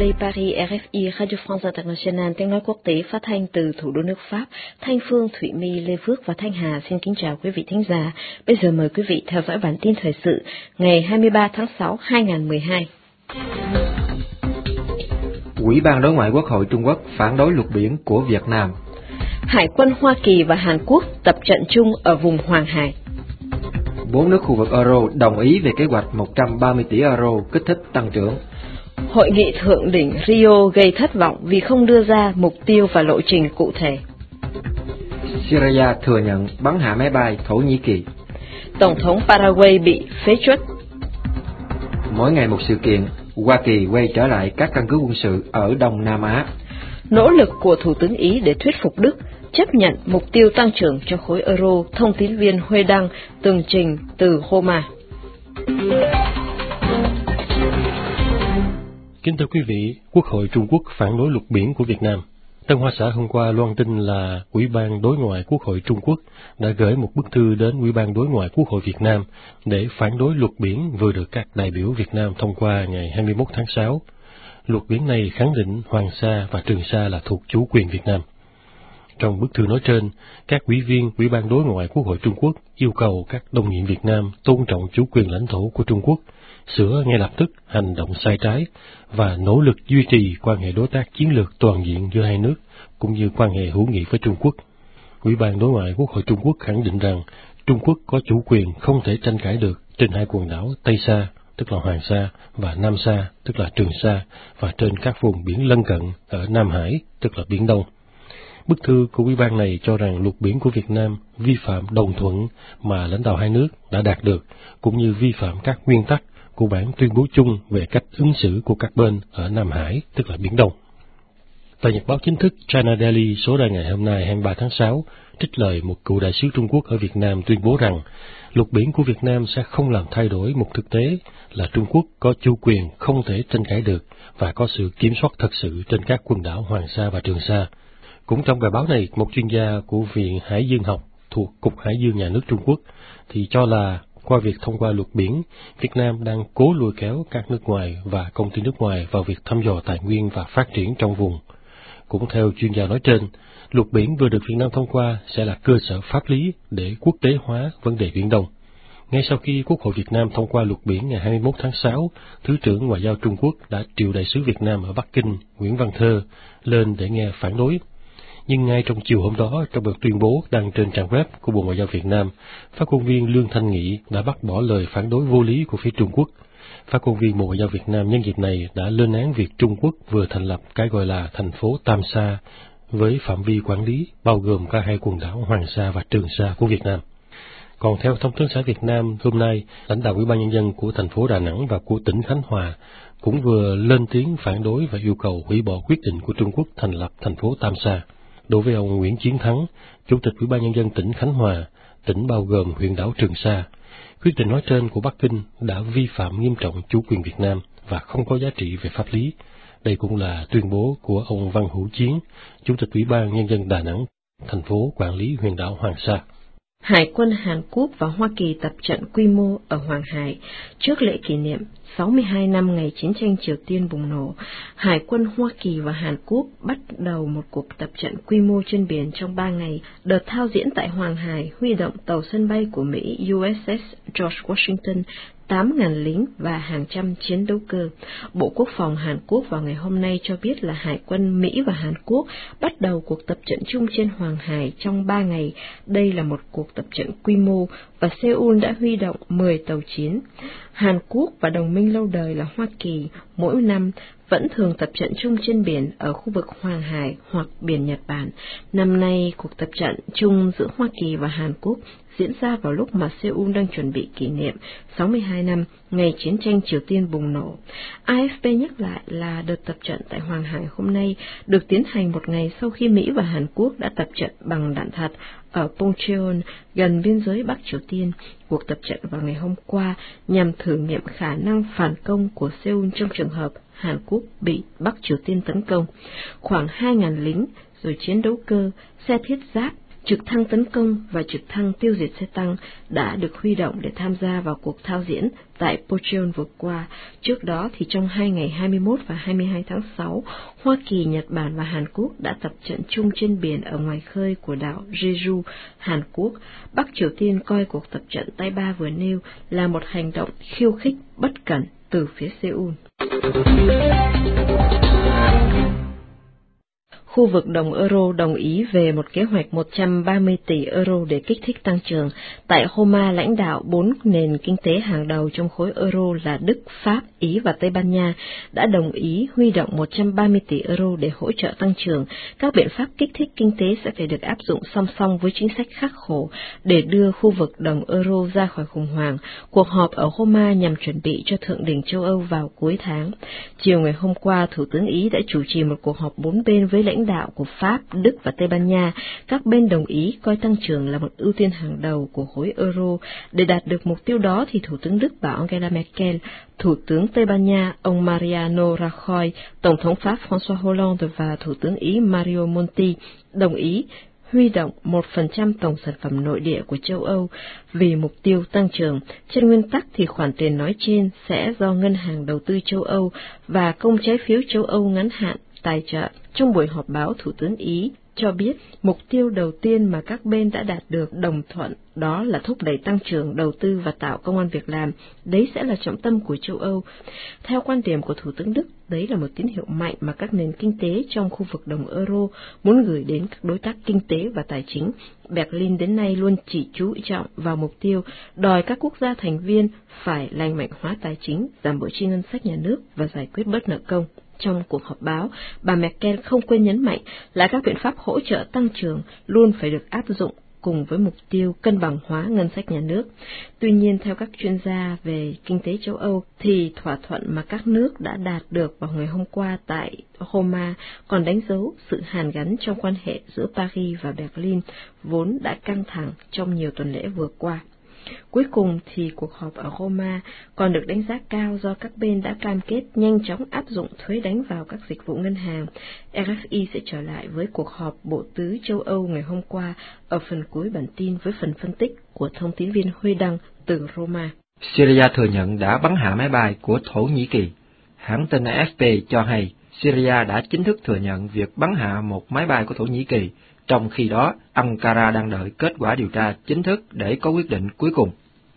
đây Paris, RFI, Radio France International, tiếng nói quốc tế phát thanh từ thủ đô nước Pháp. Thanh Phương, Thụy My, Lê Phước và Thanh Hà xin kính chào quý vị thính giả. Bây giờ mời quý vị theo dõi bản tin thời sự ngày 23 tháng 6, 2012. Ủy ban Đối ngoại Quốc hội Trung Quốc phản đối luật biển của Việt Nam. Hải quân Hoa Kỳ và Hàn Quốc tập trận chung ở vùng Hoàng Hải. 4 nước khu vực Euro đồng ý về kế hoạch 130 tỷ euro kích thích tăng trưởng. Hội nghị thượng đỉnh Rio gây thất vọng vì không đưa ra mục tiêu và lộ trình cụ thể. Syria thừa nhận bắn hạ máy bay Thổ Nhĩ Kỳ. Tổng thống Paraguay bị phế truất. Mỗi ngày một sự kiện, Hoa Kỳ quay trở lại các căn cứ quân sự ở Đông Nam Á. Nỗ lực của Thủ tướng Ý để thuyết phục Đức chấp nhận mục tiêu tăng trưởng cho khối euro, thông tín viên Huê Đăng tường trình từ Roma. Kính thưa quý vị, Quốc hội Trung Quốc phản đối luật biển của Việt Nam. Tân Hoa Xã hôm qua loan tin là Ủy ban Đối ngoại Quốc hội Trung Quốc đã gửi một bức thư đến Ủy ban Đối ngoại Quốc hội Việt Nam để phản đối luật biển vừa được các đại biểu Việt Nam thông qua ngày 21 tháng 6. Luật biển này khẳng định Hoàng Sa và Trường Sa là thuộc chủ quyền Việt Nam. Trong bức thư nói trên, các ủy viên Ủy ban Đối ngoại Quốc hội Trung Quốc yêu cầu các đồng nhiệm Việt Nam tôn trọng chủ quyền lãnh thổ của Trung Quốc, sửa ngay lập tức hành động sai trái và nỗ lực duy trì quan hệ đối tác chiến lược toàn diện giữa hai nước, cũng như quan hệ hữu nghị với Trung Quốc. Ủy ban Đối ngoại Quốc hội Trung Quốc khẳng định rằng Trung Quốc có chủ quyền không thể tranh cãi được trên hai quần đảo Tây Sa, tức là Hoàng Sa, và Nam Sa, tức là Trường Sa, và trên các vùng biển lân cận ở Nam Hải, tức là Biển Đông. Bức thư của Ủy ban này cho rằng luật biển của Việt Nam vi phạm đồng thuận mà lãnh đạo hai nước đã đạt được, cũng như vi phạm các nguyên tắc của bản tuyên bố chung về cách ứng xử của các bên ở Nam Hải, tức là Biển Đông. Tờ nhật báo chính thức China Daily số ra ngày hôm nay 23 tháng 6 trích lời một cựu đại sứ Trung Quốc ở Việt Nam tuyên bố rằng luật biển của Việt Nam sẽ không làm thay đổi một thực tế là Trung Quốc có chủ quyền không thể tranh cãi được và có sự kiểm soát thật sự trên các quần đảo Hoàng Sa và Trường Sa. Cũng trong bài báo này, một chuyên gia của Viện Hải dương học thuộc Cục Hải dương Nhà nước Trung Quốc thì cho là qua việc thông qua luật biển, Việt Nam đang cố lôi kéo các nước ngoài và công ty nước ngoài vào việc thăm dò tài nguyên và phát triển trong vùng. Cũng theo chuyên gia nói trên, luật biển vừa được Việt Nam thông qua sẽ là cơ sở pháp lý để quốc tế hóa vấn đề Biển Đông. Ngay sau khi Quốc hội Việt Nam thông qua luật biển ngày 21 tháng 6, Thứ trưởng Ngoại giao Trung Quốc đã triệu đại sứ Việt Nam ở Bắc Kinh, Nguyễn Văn Thơ, lên để nghe phản đối. Nhưng ngay trong chiều hôm đó, trong một tuyên bố đăng trên trang web của Bộ Ngoại giao Việt Nam, phát ngôn viên Lương Thanh Nghị đã bác bỏ lời phản đối vô lý của phía Trung Quốc. Phát ngôn viên Bộ Ngoại giao Việt Nam nhân dịp này đã lên án việc Trung Quốc vừa thành lập cái gọi là thành phố Tam Sa với phạm vi quản lý bao gồm cả hai quần đảo Hoàng Sa và Trường Sa của Việt Nam. Còn theo Thông tấn xã Việt Nam, hôm nay, lãnh đạo Ủy ban Nhân dân của thành phố Đà Nẵng và của tỉnh Khánh Hòa cũng vừa lên tiếng phản đối và yêu cầu hủy bỏ quyết định của Trung Quốc thành lập thành phố Tam Sa. Đối với ông Nguyễn Chiến Thắng, Chủ tịch Ủy ban Nhân dân tỉnh Khánh Hòa, tỉnh bao gồm huyện đảo Trường Sa, quyết định nói trên của Bắc Kinh đã vi phạm nghiêm trọng chủ quyền Việt Nam và không có giá trị về pháp lý. Đây cũng là tuyên bố của ông Văn Hữu Chiến, Chủ tịch Ủy ban Nhân dân Đà Nẵng, thành phố quản lý huyện đảo Hoàng Sa. Hải quân Hàn Quốc và Hoa Kỳ tập trận quy mô ở Hoàng Hải trước lễ kỷ niệm 62 năm ngày chiến tranh Triều Tiên bùng nổ. Hải quân Hoa Kỳ và Hàn Quốc bắt đầu một cuộc tập trận quy mô trên biển trong 3 ngày. Đợt thao diễn tại Hoàng Hải huy động tàu sân bay của Mỹ USS George Washington, 8.000 lính và hàng trăm chiến đấu cơ. Bộ Quốc phòng Hàn Quốc vào ngày hôm nay cho biết là Hải quân Mỹ và Hàn Quốc bắt đầu cuộc tập trận chung trên Hoàng Hải trong 3 ngày. Đây là một cuộc tập trận quy mô và Seoul đã huy động 10 tàu chiến. Hàn Quốc và đồng minh lâu đời là Hoa Kỳ mỗi năm vẫn thường tập trận chung trên biển ở khu vực Hoàng Hải hoặc biển Nhật Bản. Năm nay, cuộc tập trận chung giữa Hoa Kỳ và Hàn Quốc diễn ra vào lúc mà Seoul đang chuẩn bị kỷ niệm 62 năm ngày chiến tranh Triều Tiên bùng nổ. AFP nhắc lại là đợt tập trận tại Hoàng Hải hôm nay được tiến hành một ngày sau khi Mỹ và Hàn Quốc đã tập trận bằng đạn thật ở Pongcheon, gần biên giới Bắc Triều Tiên. Cuộc tập trận vào ngày hôm qua nhằm thử nghiệm khả năng phản công của Seoul trong trường hợp Hàn Quốc bị Bắc Triều Tiên tấn công. Khoảng 2.000 lính, rồi chiến đấu cơ, xe thiết giáp, trực thăng tấn công và trực thăng tiêu diệt xe tăng đã được huy động để tham gia vào cuộc thao diễn tại Pocheon vừa qua. Trước đó thì trong 2 ngày 21 và 22 tháng 6, Hoa Kỳ, Nhật Bản và Hàn Quốc đã tập trận chung trên biển ở ngoài khơi của đảo Jeju, Hàn Quốc. Bắc Triều Tiên coi cuộc tập trận tay ba vừa nêu là một hành động khiêu khích bất cẩn từ phía Seoul. Khu vực đồng euro đồng ý về một kế hoạch 130 tỷ euro để kích thích tăng trưởng. Tại Roma, lãnh đạo 4 nền kinh tế hàng đầu trong khối euro là Đức, Pháp, Ý và Tây Ban Nha đã đồng ý huy động 130 tỷ euro để hỗ trợ tăng trưởng. Các biện pháp kích thích kinh tế sẽ phải được áp dụng song song với chính sách khắc khổ để đưa khu vực đồng euro ra khỏi khủng hoảng. Cuộc họp ở Roma nhằm chuẩn bị cho Thượng đỉnh châu Âu vào cuối tháng. Chiều ngày hôm qua, Thủ tướng Ý đã chủ trì một cuộc họp 4 bên với lãnh đạo của Pháp, Đức và Tây Ban Nha. Các bên đồng ý coi tăng trưởng là một ưu tiên hàng đầu của khối euro. Để đạt được mục tiêu đó thì Thủ tướng Đức bà Angela Merkel, Thủ tướng Tây Ban Nha ông Mariano Rajoy, Tổng thống Pháp François Hollande và Thủ tướng Ý Mario Monti đồng ý huy động 1% tổng sản phẩm nội địa của châu Âu vì mục tiêu tăng trưởng. Trên nguyên tắc thì khoản tiền nói trên sẽ do Ngân hàng Đầu tư châu Âu và Công trái phiếu châu Âu ngắn hạn tài trợ. Trong buổi họp báo, Thủ tướng Ý cho biết mục tiêu đầu tiên mà các bên đã đạt được đồng thuận đó là thúc đẩy tăng trưởng, đầu tư và tạo công ăn việc làm. Đấy sẽ là trọng tâm của châu Âu. Theo quan điểm của Thủ tướng Đức, đấy là một tín hiệu mạnh mà các nền kinh tế trong khu vực đồng euro muốn gửi đến các đối tác kinh tế và tài chính. Berlin đến nay luôn chỉ chú trọng vào mục tiêu đòi các quốc gia thành viên phải lành mạnh hóa tài chính, giảm bội chi ngân sách nhà nước và giải quyết bớt nợ công. Trong cuộc họp báo, bà Merkel không quên nhấn mạnh là các biện pháp hỗ trợ tăng trưởng luôn phải được áp dụng cùng với mục tiêu cân bằng hóa ngân sách nhà nước. Tuy nhiên, theo các chuyên gia về kinh tế châu Âu, thì thỏa thuận mà các nước đã đạt được vào ngày hôm qua tại Roma còn đánh dấu sự hàn gắn trong quan hệ giữa Paris và Berlin, vốn đã căng thẳng trong nhiều tuần lễ vừa qua. Cuối cùng thì cuộc họp ở Roma còn được đánh giá cao do các bên đã cam kết nhanh chóng áp dụng thuế đánh vào các dịch vụ ngân hàng. RFI sẽ trở lại với cuộc họp Bộ Tứ châu Âu ngày hôm qua ở phần cuối bản tin với phần phân tích của thông tín viên Huy Đăng từ Roma. Syria thừa nhận đã bắn hạ máy bay của Thổ Nhĩ Kỳ. Hãng tin AFP cho hay Syria đã chính thức thừa nhận việc bắn hạ một máy bay của Thổ Nhĩ Kỳ. Trong khi đó, Ankara đang đợi kết quả điều tra chính thức để có quyết định cuối cùng.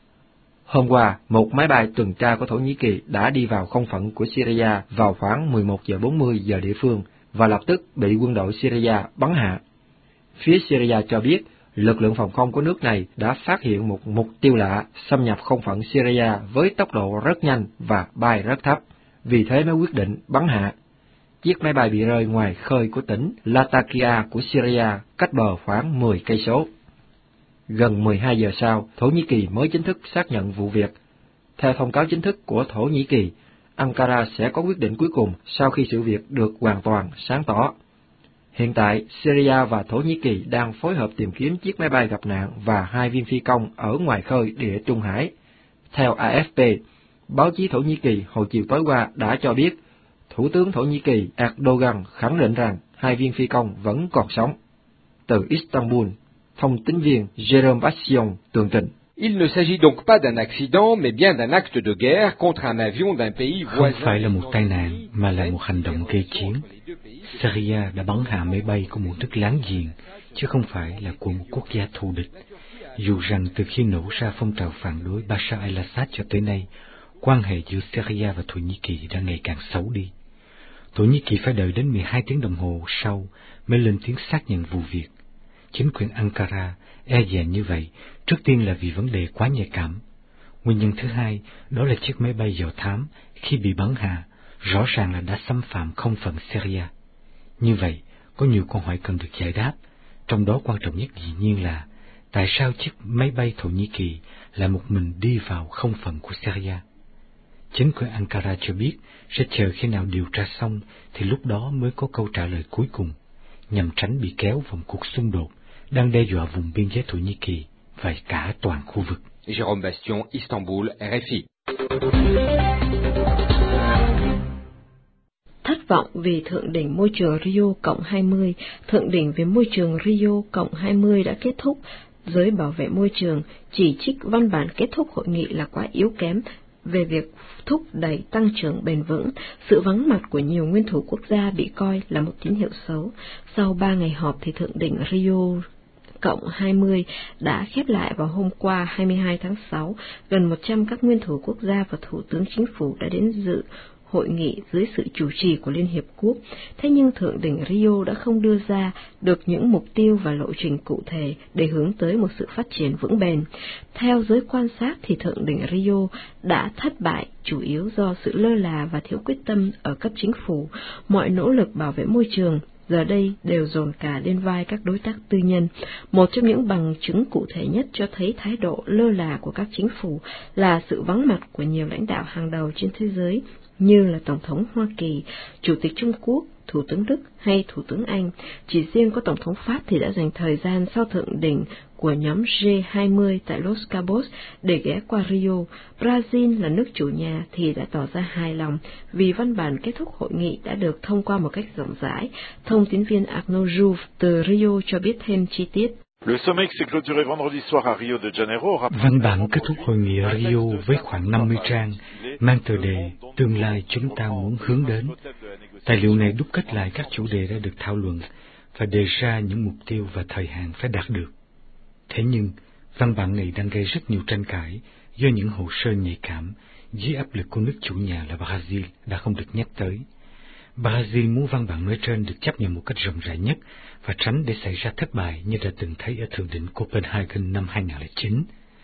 Hôm qua, một máy bay tuần tra của Thổ Nhĩ Kỳ đã đi vào không phận của Syria vào khoảng 11:40 giờ địa phương và lập tức bị quân đội Syria bắn hạ. Phía Syria cho biết, lực lượng phòng không của nước này đã phát hiện một mục tiêu lạ xâm nhập không phận Syria với tốc độ rất nhanh và bay rất thấp, vì thế mới quyết định bắn hạ. Chiếc máy bay bị rơi ngoài khơi của tỉnh Latakia của Syria, cách bờ khoảng 10 cây số. Gần 12 giờ sau, Thổ Nhĩ Kỳ mới chính thức xác nhận vụ việc. Theo thông cáo chính thức của Thổ Nhĩ Kỳ, Ankara sẽ có quyết định cuối cùng sau khi sự việc được hoàn toàn sáng tỏ. Hiện tại, Syria và Thổ Nhĩ Kỳ đang phối hợp tìm kiếm chiếc máy bay gặp nạn và 2 viên phi công ở ngoài khơi Địa Trung Hải. Theo AFP, báo chí Thổ Nhĩ Kỳ hồi chiều tối qua đã cho biết, Thủ tướng Thổ Nhĩ Kỳ Erdogan khẳng định rằng 2 viên phi công vẫn còn sống. Từ Istanbul, thông tín viên Jerome Bastion tường trình. Il ne s'agit donc pas d'un accident, mais bien d'un acte de guerre contre un avion d'un pays voisin. Không phải là một tai nạn, mà là một hành động gây chiến. Syria đã bắn hạ máy bay của một nước láng giềng, chứ không phải là của một quốc gia thù địch. Dù rằng từ khi nổ ra phong trào phản đối Bashar al-Assad cho tới nay, quan hệ giữa Syria và Thổ Nhĩ Kỳ đã ngày càng xấu đi. Thổ Nhĩ Kỳ phải đợi đến 12 tiếng đồng hồ sau mới lên tiếng xác nhận vụ việc. Chính quyền Ankara e dè như vậy, trước tiên là vì vấn đề quá nhạy cảm. Nguyên nhân thứ hai, đó là chiếc máy bay dò thám khi bị bắn hạ, rõ ràng là đã xâm phạm không phận Syria. Như vậy, có nhiều câu hỏi cần được giải đáp, trong đó quan trọng nhất dĩ nhiên là tại sao chiếc máy bay Thổ Nhĩ Kỳ lại một mình đi vào không phận của Syria? Chính quyền Ankara cho biết sẽ chờ khi nào điều tra xong thì lúc đó mới có câu trả lời cuối cùng, nhằm tránh bị kéo vào một cuộc xung đột đang đe dọa vùng biên giới Thổ Nhĩ Kỳ và cả toàn khu vực. Jérôme Bastion, Istanbul, RFI. Thất thất vọng vì Thượng đỉnh môi trường Rio Cộng 20. Thượng đỉnh về môi trường Rio Cộng 20 đã kết thúc. Giới bảo vệ môi trường chỉ trích văn bản kết thúc hội nghị là quá yếu kém về việc thúc đẩy tăng trưởng bền vững. Sự vắng mặt của nhiều nguyên thủ quốc gia bị coi là một tín hiệu xấu. Sau 3 ngày họp thì Thượng đỉnh Rio Cộng 20 đã khép lại vào hôm qua 22 tháng 6. Gần 100 các nguyên thủ quốc gia và thủ tướng chính phủ đã đến dự hội nghị dưới sự chủ trì của Liên Hiệp Quốc. Thế nhưng Thượng đỉnh Rio đã không đưa ra được những mục tiêu và lộ trình cụ thể để hướng tới một sự phát triển vững bền. Theo giới quan sát thì Thượng đỉnh Rio đã thất bại chủ yếu do sự lơ là và thiếu quyết tâm ở cấp chính phủ. Mọi nỗ lực bảo vệ môi trường giờ đây đều dồn cả lên vai các đối tác tư nhân. Một trong những bằng chứng cụ thể nhất cho thấy thái độ lơ là của các chính phủ là sự vắng mặt của nhiều lãnh đạo hàng đầu trên thế giới, như là Tổng thống Hoa Kỳ, Chủ tịch Trung Quốc, Thủ tướng Đức hay Thủ tướng Anh. Chỉ riêng có Tổng thống Pháp thì đã dành thời gian sau thượng đỉnh của nhóm G20 tại Los Cabos để ghé qua Rio. Brazil là nước chủ nhà thì đã tỏ ra hài lòng vì văn bản kết thúc hội nghị đã được thông qua một cách rộng rãi. Thông tín viên Arnaud Jouve từ Rio cho biết thêm chi tiết. Văn bản kết thúc hội nghị ở Rio với khoảng 50 trang, mang tựa đề Tương lai chúng ta muốn hướng đến. Tài liệu này đúc kết lại các chủ đề đã được thảo luận và đề ra những mục tiêu và thời hạn phải đạt được. Thế nhưng, văn bản này đang gây rất nhiều tranh cãi do những hồ sơ nhạy cảm dưới áp lực của nước chủ nhà là Brazil đã không được nhắc tới. Brazil muốn văn bản nói trên được chấp nhận một cách rộng rãi nhất và tránh để xảy ra thất bại như đã từng thấy ở thượng đỉnh Copenhagen năm 2009.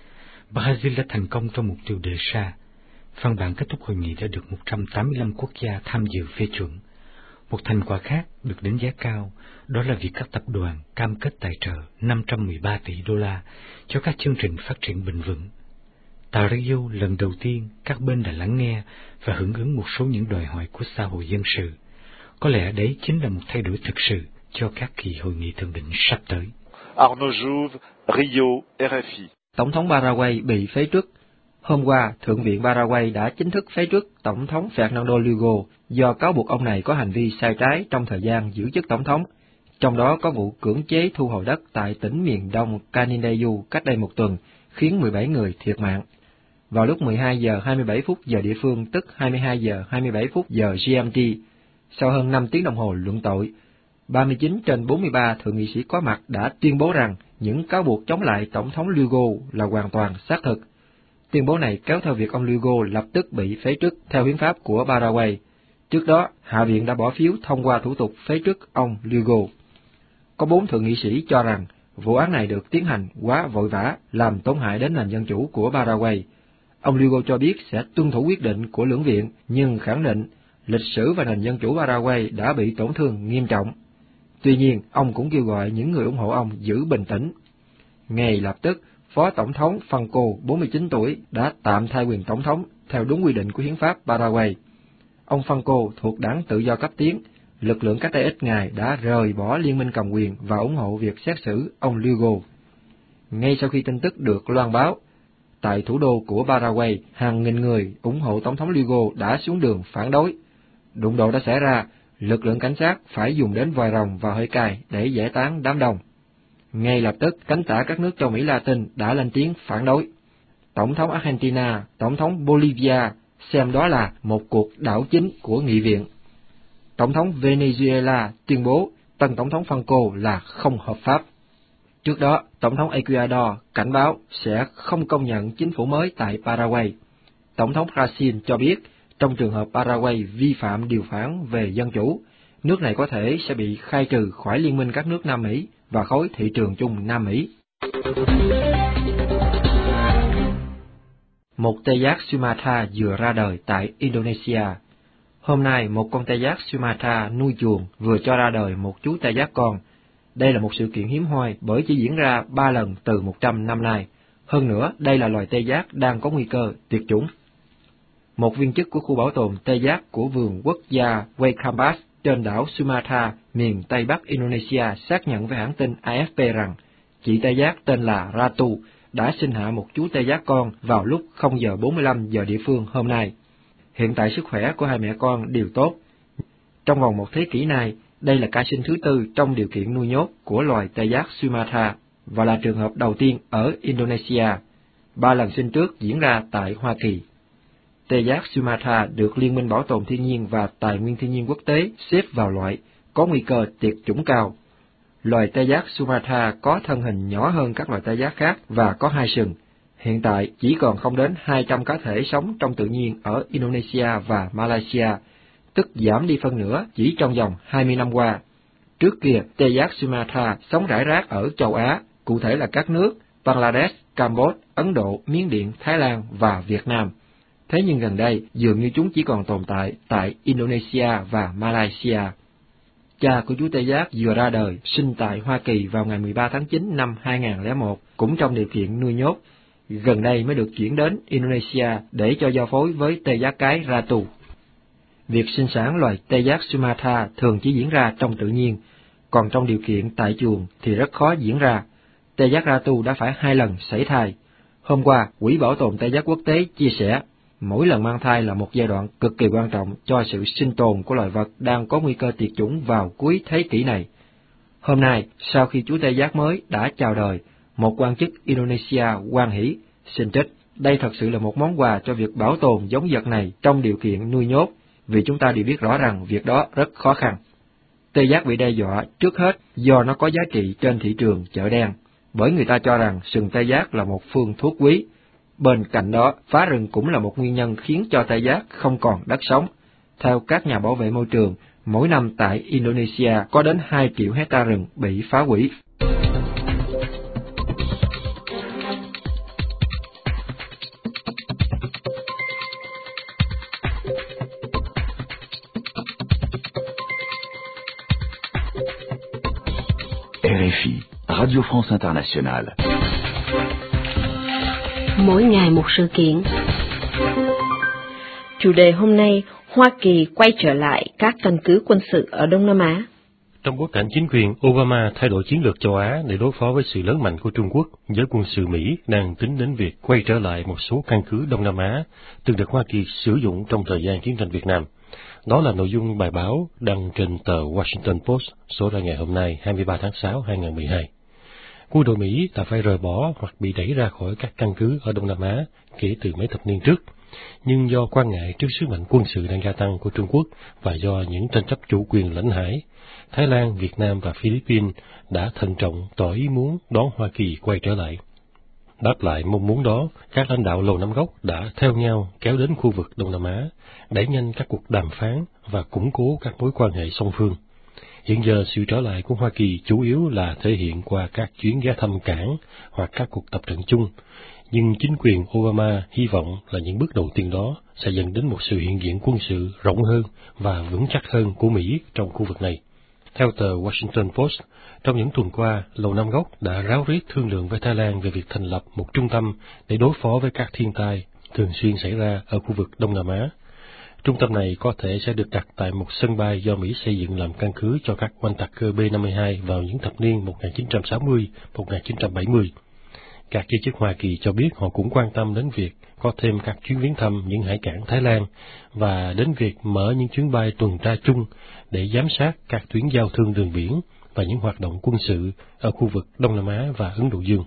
Brazil đã thành công trong mục tiêu đề ra. Văn bản kết thúc hội nghị đã được 185 quốc gia tham dự phê chuẩn. Một thành quả khác được đánh giá cao, đó là việc các tập đoàn cam kết tài trợ 513 tỷ đô la cho các chương trình phát triển bền vững. Tại Rio, lần đầu tiên, các bên đã lắng nghe và hưởng ứng một số những đòi hỏi của xã hội dân sự. Có lẽ đấy chính là một thay đổi thực sự cho các kỳ hội nghị thượng đỉnh sắp tới. Arnaud Jouve, Rio, RFI. Tổng thống Paraguay bị phế truất. Hôm qua, Thượng viện Paraguay đã chính thức phế truất Tổng thống Fernando Lugo do cáo buộc ông này có hành vi sai trái trong thời gian giữ chức Tổng thống. Trong đó có vụ cưỡng chế thu hồi đất tại tỉnh miền đông Canindeyú cách đây một tuần, khiến 17 người thiệt mạng. Vào lúc 12 giờ 27 phút giờ địa phương, tức 22 giờ 27 phút giờ GMT, sau hơn 5 tiếng đồng hồ luận tội, 39 trên 43 thượng nghị sĩ có mặt đã tuyên bố rằng những cáo buộc chống lại Tổng thống Lugo là hoàn toàn xác thực. Tuyên bố này kéo theo việc ông Lugo lập tức bị phế truất theo hiến pháp của Paraguay. Trước đó, Hạ viện đã bỏ phiếu thông qua thủ tục phế truất ông Lugo. Có 4 thượng nghị sĩ cho rằng vụ án này được tiến hành quá vội vã, làm tổn hại đến nền dân chủ của Paraguay. Ông Lugo cho biết sẽ tuân thủ quyết định của lưỡng viện, nhưng khẳng định lịch sử và nền dân chủ Paraguay đã bị tổn thương nghiêm trọng. Tuy nhiên, ông cũng kêu gọi những người ủng hộ ông giữ bình tĩnh. Ngay lập tức, Phó Tổng thống Franco, 49 tuổi, đã tạm thay quyền Tổng thống theo đúng quy định của hiến pháp Paraguay. Ông Franco thuộc đảng Tự do cấp tiến, lực lượng cách đây ít ngày đã rời bỏ liên minh cầm quyền và ủng hộ việc xét xử ông Lugo. Ngay sau khi tin tức được loan báo, tại thủ đô của Paraguay, hàng nghìn người ủng hộ Tổng thống Lugo đã xuống đường phản đối. Đụng độ đã xảy ra, lực lượng cảnh sát phải dùng đến vòi rồng và hơi cay để giải tán đám đông. Ngay lập tức, cánh tả các nước châu Mỹ Latin đã lên tiếng phản đối. Tổng thống Argentina, Tổng thống Bolivia xem đó là một cuộc đảo chính của nghị viện. Tổng thống Venezuela tuyên bố tân Tổng thống Franco là không hợp pháp. Trước đó, Tổng thống Ecuador cảnh báo sẽ không công nhận chính phủ mới tại Paraguay. Tổng thống Brazil cho biết, trong trường hợp Paraguay vi phạm điều khoản về dân chủ, nước này có thể sẽ bị khai trừ khỏi Liên minh các nước Nam Mỹ và khối thị trường chung Nam Mỹ. Một tê giác Sumatra vừa ra đời tại Indonesia. Hôm nay, một con tê giác Sumatra nuôi chuồng vừa cho ra đời một chú tê giác con. Đây là một sự kiện hiếm hoi bởi chỉ diễn ra 3 lần từ 100 năm nay. Hơn nữa, đây là loài tê giác đang có nguy cơ tuyệt chủng. Một viên chức của khu bảo tồn tê giác của vườn quốc gia Waikambas trên đảo Sumatra, miền Tây Bắc Indonesia xác nhận với hãng tin AFP rằng chị tê giác tên là Ratu đã sinh hạ một chú tê giác con vào lúc 0 giờ 45 giờ địa phương hôm nay. Hiện tại sức khỏe của hai mẹ con đều tốt. Trong vòng một thế kỷ này, đây là ca sinh thứ tư trong điều kiện nuôi nhốt của loài tê giác Sumatra và là trường hợp đầu tiên ở Indonesia. 3 lần sinh trước diễn ra tại Hoa Kỳ. Tê giác Sumatra được Liên minh Bảo tồn Thiên nhiên và Tài nguyên Thiên nhiên Quốc tế xếp vào loại có nguy cơ tuyệt chủng cao. Loài tê giác Sumatra có thân hình nhỏ hơn các loài tê giác khác và có 2 sừng. Hiện tại chỉ còn không đến 200 cá thể sống trong tự nhiên ở Indonesia và Malaysia, tức giảm đi phân nửa chỉ trong vòng 20 năm qua. Trước kia, tê giác Sumatra sống rải rác ở châu Á, cụ thể là các nước Bangladesh, Campuchia, Ấn Độ, Miến Điện, Thái Lan và Việt Nam. Thế nhưng gần đây, dường như chúng chỉ còn tồn tại Indonesia và Malaysia. Cha của chú tê giác vừa ra đời, sinh tại Hoa Kỳ vào ngày 13 tháng 9 năm 2001, cũng trong điều kiện nuôi nhốt. Gần đây mới được chuyển đến Indonesia để cho giao phối với tê giác cái Ratu. Việc sinh sản loài tê giác Sumatra thường chỉ diễn ra trong tự nhiên, còn trong điều kiện tại chuồng thì rất khó diễn ra. Tê giác Ratu đã phải 2 lần sảy thai. Hôm qua, Quỹ Bảo tồn Tê giác Quốc tế chia sẻ, mỗi lần mang thai là một giai đoạn cực kỳ quan trọng cho sự sinh tồn của loài vật đang có nguy cơ tuyệt chủng vào cuối thế kỷ này. Hôm nay, sau khi chú tê giác mới đã chào đời, một quan chức Indonesia hoan hỉ, xin trích, đây thật sự là một món quà cho việc bảo tồn giống vật này trong điều kiện nuôi nhốt, vì chúng ta đều biết rõ rằng việc đó rất khó khăn. Tê giác bị đe dọa trước hết do nó có giá trị trên thị trường chợ đen, bởi người ta cho rằng sừng tê giác là một phương thuốc quý. Bên cạnh đó, phá rừng cũng là một nguyên nhân khiến cho tê giác không còn đất sống. Theo các nhà bảo vệ môi trường, mỗi năm tại Indonesia có đến 2 triệu hecta rừng bị phá hủy. RFI, Radio France Internationale. Mỗi ngày một sự kiện. Chủ đề hôm nay, Hoa Kỳ quay trở lại các căn cứ quân sự ở Đông Nam Á. Trong bối cảnh chính quyền Obama thay đổi chiến lược châu Á để đối phó với sự lớn mạnh của Trung Quốc, giới quân sự Mỹ đang tính đến việc quay trở lại một số căn cứ Đông Nam Á từng được Hoa Kỳ sử dụng trong thời gian chiến tranh Việt Nam. Đó là nội dung bài báo đăng trên tờ Washington Post số ra ngày hôm nay 23 tháng 6, 2012. Quân đội Mỹ đã phải rời bỏ hoặc bị đẩy ra khỏi các căn cứ ở Đông Nam Á kể từ mấy thập niên trước. Nhưng do quan ngại trước sức mạnh quân sự đang gia tăng của Trung Quốc và do những tranh chấp chủ quyền lãnh hải, Thái Lan, Việt Nam và Philippines đã thận trọng tỏ ý muốn đón Hoa Kỳ quay trở lại. Đáp lại mong muốn đó, các lãnh đạo Lầu Năm Góc đã theo nhau kéo đến khu vực Đông Nam Á, đẩy nhanh các cuộc đàm phán và củng cố các mối quan hệ song phương. Hiện giờ sự trở lại của Hoa Kỳ chủ yếu là thể hiện qua các chuyến ghé thăm cảng hoặc các cuộc tập trận chung, nhưng chính quyền Obama hy vọng là những bước đầu tiên đó sẽ dẫn đến một sự hiện diện quân sự rộng hơn và vững chắc hơn của Mỹ trong khu vực này. Theo tờ Washington Post, trong những tuần qua, Lầu Năm Góc đã ráo riết thương lượng với Thái Lan về việc thành lập một trung tâm để đối phó với các thiên tai thường xuyên xảy ra ở khu vực Đông Nam Á. Trung tâm này có thể sẽ được đặt tại một sân bay do Mỹ xây dựng làm căn cứ cho các oanh tạc cơ B-52 vào những thập niên 1960-1970. Các giới chức Hoa Kỳ cho biết họ cũng quan tâm đến việc có thêm các chuyến viếng thăm những hải cảng Thái Lan và đến việc mở những chuyến bay tuần tra chung để giám sát các tuyến giao thương đường biển và những hoạt động quân sự ở khu vực Đông Nam Á và Ấn Độ Dương.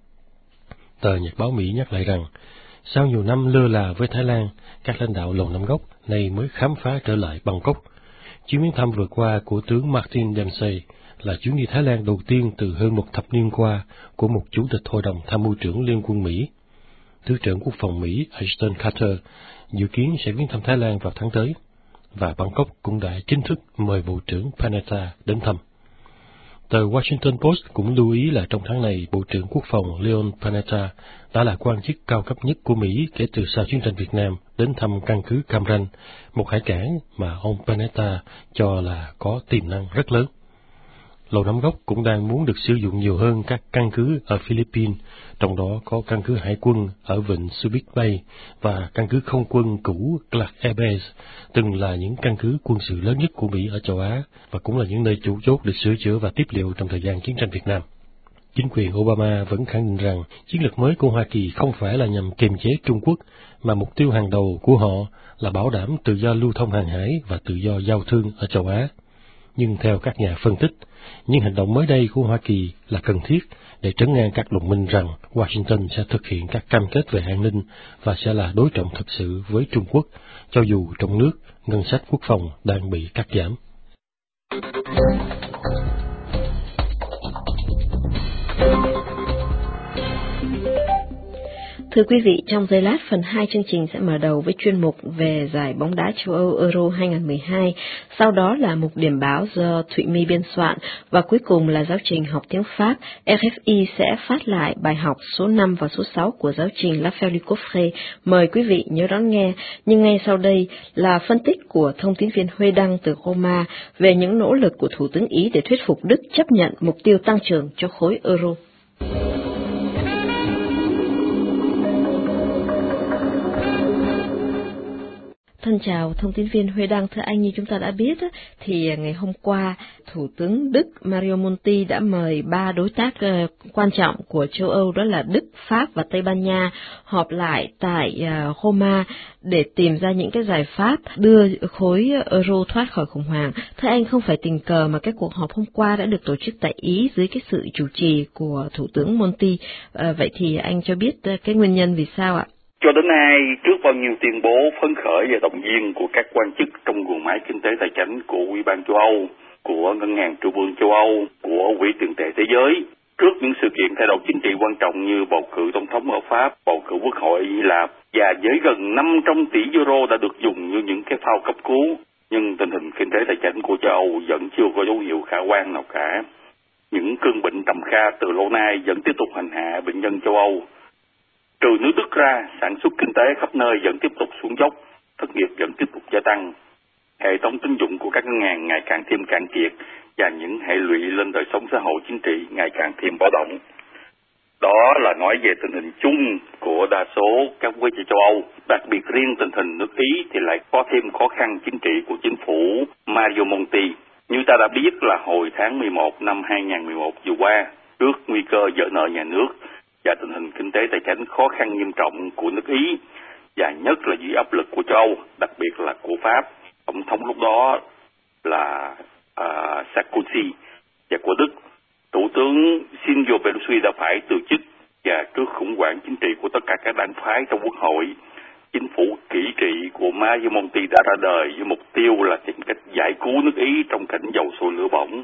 Tờ Nhật báo Mỹ nhắc lại rằng, sau nhiều năm lơ là với Thái Lan, các lãnh đạo Lầu Năm Góc này mới khám phá trở lại Bangkok. Chuyến viếng thăm vừa qua của tướng Martin Dempsey là chuyến đi Thái Lan đầu tiên từ hơn một thập niên qua của một chủ tịch Hội đồng Tham mưu trưởng Liên quân Mỹ. Thứ trưởng Quốc phòng Mỹ Ashton Carter dự kiến sẽ viếng thăm Thái Lan vào tháng tới, và Bangkok cũng đã chính thức mời Bộ trưởng Panetta đến thăm. Tờ Washington Post cũng lưu ý là trong tháng này, Bộ trưởng Quốc phòng Leon Panetta đã là quan chức cao cấp nhất của Mỹ kể từ sau chiến tranh Việt Nam đến thăm căn cứ Cam Ranh, một hải cảng mà ông Panetta cho là có tiềm năng rất lớn. Lầu Năm Góc cũng đang muốn được sử dụng nhiều hơn các căn cứ ở Philippines, trong đó có căn cứ hải quân ở vịnh Subic Bay và căn cứ không quân cũ Clark Air Base, từng là những căn cứ quân sự lớn nhất của Mỹ ở châu Á và cũng là những nơi chủ chốt để sửa chữa và tiếp liệu trong thời gian chiến tranh Việt Nam. Chính quyền Obama vẫn khẳng định rằng chiến lược mới của Hoa Kỳ không phải là nhằm kiềm chế Trung Quốc, mà mục tiêu hàng đầu của họ là bảo đảm tự do lưu thông hàng hải và tự do giao thương ở châu Á. Nhưng theo các nhà phân tích, những hành động mới đây của Hoa Kỳ là cần thiết để trấn an các đồng minh rằng Washington sẽ thực hiện các cam kết về an ninh và sẽ là đối trọng thực sự với Trung Quốc, cho dù trong nước ngân sách quốc phòng đang bị cắt giảm. Thưa quý vị, trong giây lát phần 2 chương trình sẽ mở đầu với chuyên mục về giải bóng đá châu Âu Euro 2012, sau đó là mục điểm báo do Thụy My biên soạn và cuối cùng là giáo trình học tiếng Pháp. RFI sẽ phát lại bài học số 5 và số 6 của giáo trình La Fère du Coffret. Mời quý vị nhớ đón nghe. Nhưng ngay sau đây là phân tích của thông tín viên Huê Đăng từ Roma về những nỗ lực của Thủ tướng Ý để thuyết phục Đức chấp nhận mục tiêu tăng trưởng cho khối Euro. Thân chào thông tin viên Huê Đăng. Thưa anh, như chúng ta đã biết thì ngày hôm qua Thủ tướng Đức Mario Monti đã mời 3 đối tác quan trọng của châu Âu, đó là Đức, Pháp và Tây Ban Nha, họp lại tại Roma để tìm ra những cái giải pháp đưa khối Euro thoát khỏi khủng hoảng. Thưa anh, không phải tình cờ mà cái cuộc họp hôm qua đã được tổ chức tại Ý dưới cái sự chủ trì của Thủ tướng Monti. Vậy thì anh cho biết cái nguyên nhân vì sao ạ? Cho đến nay, trước bao nhiêu tuyên bố phấn khởi và động viên của các quan chức trong guồng máy kinh tế tài chính của Ủy ban châu Âu, của Ngân hàng Trung ương châu Âu, của Quỹ tiền tệ thế giới, trước những sự kiện thay đổi chính trị quan trọng như bầu cử tổng thống ở Pháp, bầu cử quốc hội Hy Lạp, và với gần 500 tỷ euro đã được dùng như những cái phao cấp cứu, nhưng tình hình kinh tế tài chính của châu Âu vẫn chưa có dấu hiệu khả quan nào cả. Những cơn bệnh trầm kha từ lâu nay vẫn tiếp tục hành hạ bệnh nhân châu Âu. Trừ nước Đức ra, sản xuất kinh tế khắp nơi vẫn tiếp tục xuống dốc, thất nghiệp vẫn tiếp tục gia tăng. Hệ thống tín dụng của các ngân hàng ngày càng thêm cạn kiệt và những hệ lụy lên đời sống xã hội chính trị ngày càng thêm báo động. Đó là nói về tình hình chung của đa số các quốc gia châu Âu, đặc biệt riêng tình hình nước Ý thì lại có thêm khó khăn chính trị của chính phủ Mario Monti. Như ta đã biết là hồi tháng 11 năm 2011 vừa qua, trước nguy cơ vỡ nợ nhà nước và tình hình kinh tế tài chính khó khăn nghiêm trọng của nước Ý, và nhất là dưới áp lực của châu Âu, đặc biệt là của Pháp, tổng thống lúc đó là Sarkozy, và của Đức, Thủ tướng Silvio Berlusconi đã phải từ chức, và trước khủng hoảng chính trị của tất cả các đảng phái trong quốc hội, chính phủ kỹ trị của Mario Monti đã ra đời với mục tiêu là tìm cách giải cứu nước Ý trong cảnh dầu sôi lửa bỏng.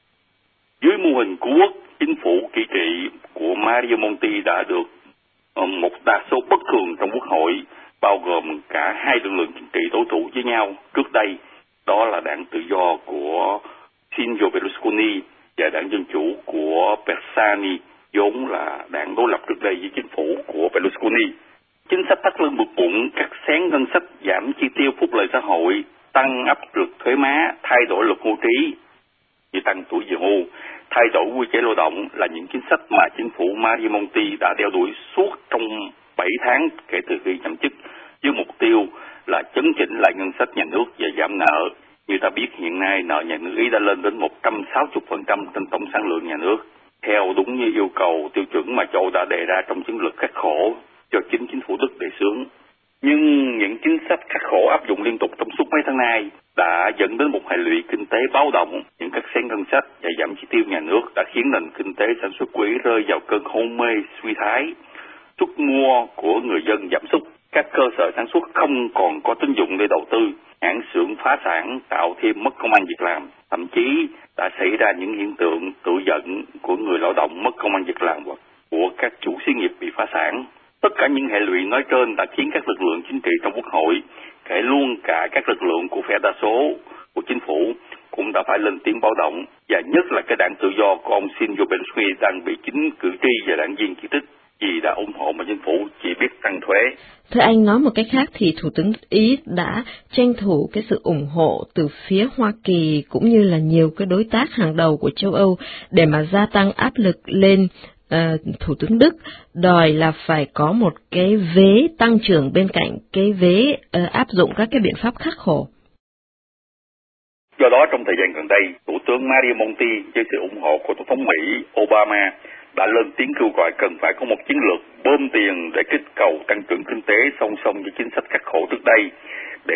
Dưới mô hình của quốc, chính phủ kỹ trị của Mario Monti đã được một đa số bất thường trong quốc hội, bao gồm cả hai lực lượng chính trị đối thủ với nhau trước đây, đó là đảng Tự do của Silvio Berlusconi và đảng Dân Chủ của Bersani, vốn là đảng đối lập trước đây với chính phủ của Berlusconi. Chính sách thắt lưng buộc bụng, cắt xén ngân sách, giảm chi tiêu phúc lợi xã hội, tăng áp lực thuế má, thay đổi luật hưu trí như tăng tuổi về hưu, thay đổi quy chế lao động là những chính sách mà chính phủ Mario Monti đã đeo đuổi suốt trong 7 tháng kể từ khi nhậm chức, với mục tiêu là chấn chỉnh lại ngân sách nhà nước và giảm nợ. Như ta biết hiện nay nợ nhà nước Ý đã lên đến 160% trên tổng sản lượng nhà nước, theo đúng như yêu cầu tiêu chuẩn mà châu Âu đã đề ra trong chiến lược khắc khổ cho chính phủ Đức đề xướng. Nhưng những chính sách khắc khổ áp dụng liên tục trong suốt mấy tháng nay đã dẫn đến một hệ lụy kinh tế báo động. Những cắt xén ngân sách và giảm chi tiêu nhà nước đã khiến nền kinh tế sản xuất của Ý rơi vào cơn hôn mê suy thái. Sức mua của người dân giảm sút, các cơ sở sản xuất không còn có tín dụng để đầu tư, hãng xưởng phá sản tạo thêm mất công ăn việc làm. Thậm chí đã xảy ra những hiện tượng tự giận của người lao động mất công ăn việc làm hoặc của các chủ xí nghiệp bị phá sản. Tất cả những hệ lụy nói trên đã khiến các lực lượng chính trị trong quốc hội, kể luôn cả các lực lượng của phe đa số của chính phủ, cũng đã phải lên tiếng báo động, và nhất là cái đảng Tự do của ông Silvio Berlusconi đang bị chính cử tri và đảng viên chỉ trích vì đã ủng hộ mà chính phủ chỉ biết tăng thuế. Thưa anh, nói một cách khác thì Thủ tướng Ý đã tranh thủ cái sự ủng hộ từ phía Hoa Kỳ cũng như là nhiều cái đối tác hàng đầu của châu Âu để mà gia tăng áp lực lên Thủ tướng Đức, đòi là phải có một cái vế tăng trưởng bên cạnh cái vế áp dụng các cái biện pháp khắc khổ. Do đó, trong thời gian gần đây, Thủ tướng Mario Monti với sự ủng hộ của Tổng thống Mỹ Obama đã lên tiếng kêu gọi cần phải có một chiến lược bơm tiền để kích cầu tăng trưởng kinh tế song song với chính sách khắc khổ trước đây, để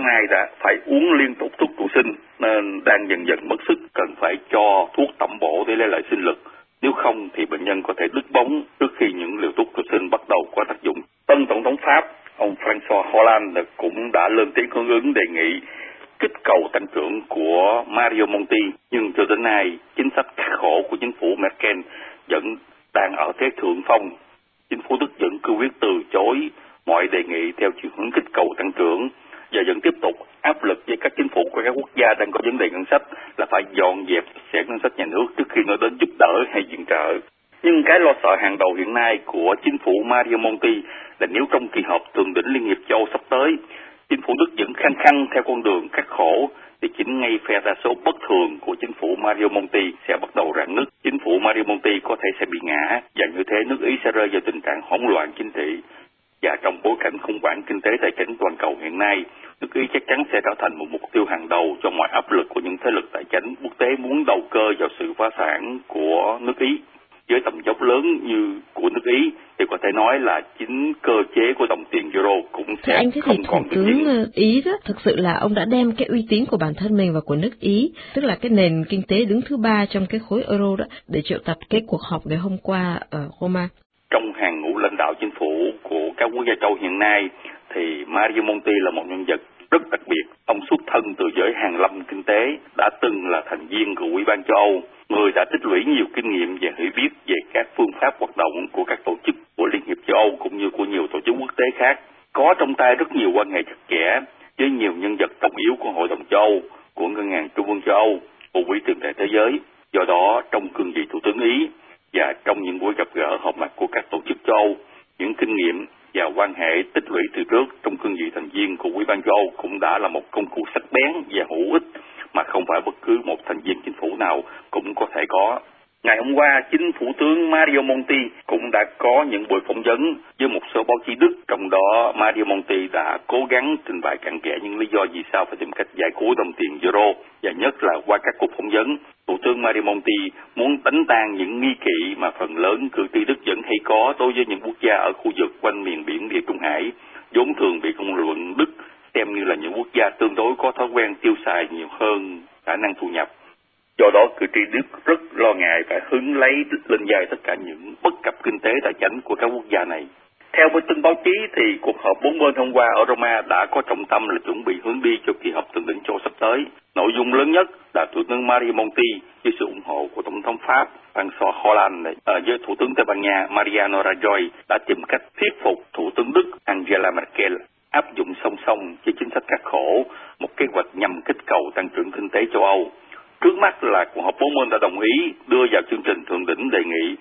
nay đã phải uống liên tục thuốc trụ sinh nên đang dần dần mất sức, cần phải cho thuốc tẩm bổ để lấy lại sinh lực. Nếu không thì bệnh nhân có thể đứt bóng trước khi những liều thuốc trụ sinh bắt đầu có tác dụng. Tân Tổng thống Pháp, ông François Hollande cũng đã lên tiếng hưởng ứng đề nghị kích cầu tăng trưởng của Mario Monti, nhưng cho đến nay chính sách khắc khổ của chính phủ Merkel vẫn đang ở thế thượng phong. Chính phủ Đức vẫn cương quyết từ chối mọi đề nghị theo chiều hướng kích cầu tăng trưởng và vẫn tiếp tục áp lực với các chính phủ của các quốc gia đang có vấn đề ngân sách là phải dọn dẹp sẽ ngân sách nhà nước trước khi nói đến giúp đỡ hay viện trợ. Nhưng cái lo sợ hàng đầu hiện nay của chính phủ Mario Monti là nếu trong kỳ họp thượng đỉnh Liên hiệp châu Âu sắp tới, chính phủ Đức vẫn khăng khăng theo con đường cắt khổ, thì chính ngay phe đa số bất thường của chính phủ Mario Monti sẽ bắt đầu rạn nứt. Chính phủ Mario Monti có thể sẽ bị ngã, và như thế nước Ý sẽ rơi vào tình trạng hỗn loạn chính trị. Và trong bối cảnh khủng hoảng kinh tế tài chính toàn cầu hiện nay, nước Ý chắc chắn sẽ trở thành một mục tiêu hàng đầu cho mọi áp lực của những thế lực tài chính quốc tế muốn đầu cơ vào sự phá sản của nước Ý. Với tầm dốc lớn như của nước Ý thì có thể nói là chính cơ chế của đồng tiền euro cũng sẽ không còn Thủ tướng Ý đó, thực sự là ông đã đem cái uy tín của bản thân mình và của nước Ý, tức là cái nền kinh tế đứng thứ 3 trong cái khối euro đó, để triệu tập cái cuộc họp ngày hôm qua ở Roma. Trong hàng ngũ lãnh đạo chính phủ của các quốc gia châu hiện nay thì Mario Monti là một nhân vật rất đặc biệt. Ông xuất thân từ giới hàn lâm kinh tế, đã từng là thành viên của Ủy ban châu Âu, người đã tích lũy nhiều kinh nghiệm và hiểu biết về các phương pháp hoạt động của các tổ chức của Liên hiệp châu Âu cũng như của nhiều tổ chức quốc tế khác. Có trong tay rất nhiều quan hệ chặt chẽ với nhiều nhân vật trọng yếu của Hội đồng châu Âu, của Ngân hàng Trung ương châu Âu, của Quỹ tiền tệ thế giới. Do đó, trong cương vị Thủ tướng Ý và trong những buổi gặp gỡ họp mặt của các tổ chức châu Âu, những kinh nghiệm và quan hệ tích lũy từ trước trong cương vị thành viên của Ủy ban châu Âu cũng đã là một công cụ sắc bén và hữu ích mà không phải bất cứ một thành viên chính phủ nào cũng có thể có. Ngày hôm qua, chính Thủ tướng Mario Monti cũng đã có những buổi phỏng vấn với một số báo chí Đức, trong đó Mario Monti đã cố gắng trình bày cặn kẽ những lý do vì sao phải tìm cách giải cứu đồng tiền euro, và nhất là qua các cuộc phỏng vấn, Thủ tướng Mario Monti muốn đánh tan những nghi kỵ mà phần lớn cử tri Đức vẫn hay có đối với những quốc gia ở khu vực quanh miền biển Địa Trung Hải, vốn thường bị công luận Đức xem như là những quốc gia tương đối có thói quen tiêu xài nhiều hơn khả năng thu nhập. Do đó, cử tri Đức rất lo ngại phải hứng lấy lên vai tất cả những bất cập kinh tế tài chính của các quốc gia này. Theo với tin báo chí thì cuộc họp 4 bên hôm qua ở Roma đã có trọng tâm là chuẩn bị hướng đi cho kỳ họp thượng đỉnh châu sắp tới. Nội dung lớn nhất là Thủ tướng Mario Monti với sự ủng hộ của Tổng thống Pháp François Hollande với Thủ tướng Tây Ban Nha Mariano Rajoy đã tìm cách thuyết phục Thủ tướng Đức Angela Merkel áp dụng song song với chính sách cắt khổ một kế hoạch nhằm kích cầu tăng trưởng kinh tế châu Âu. Trước mắt là cuộc họp 4 bên đã đồng ý đưa vào chương trình thượng đỉnh đề nghị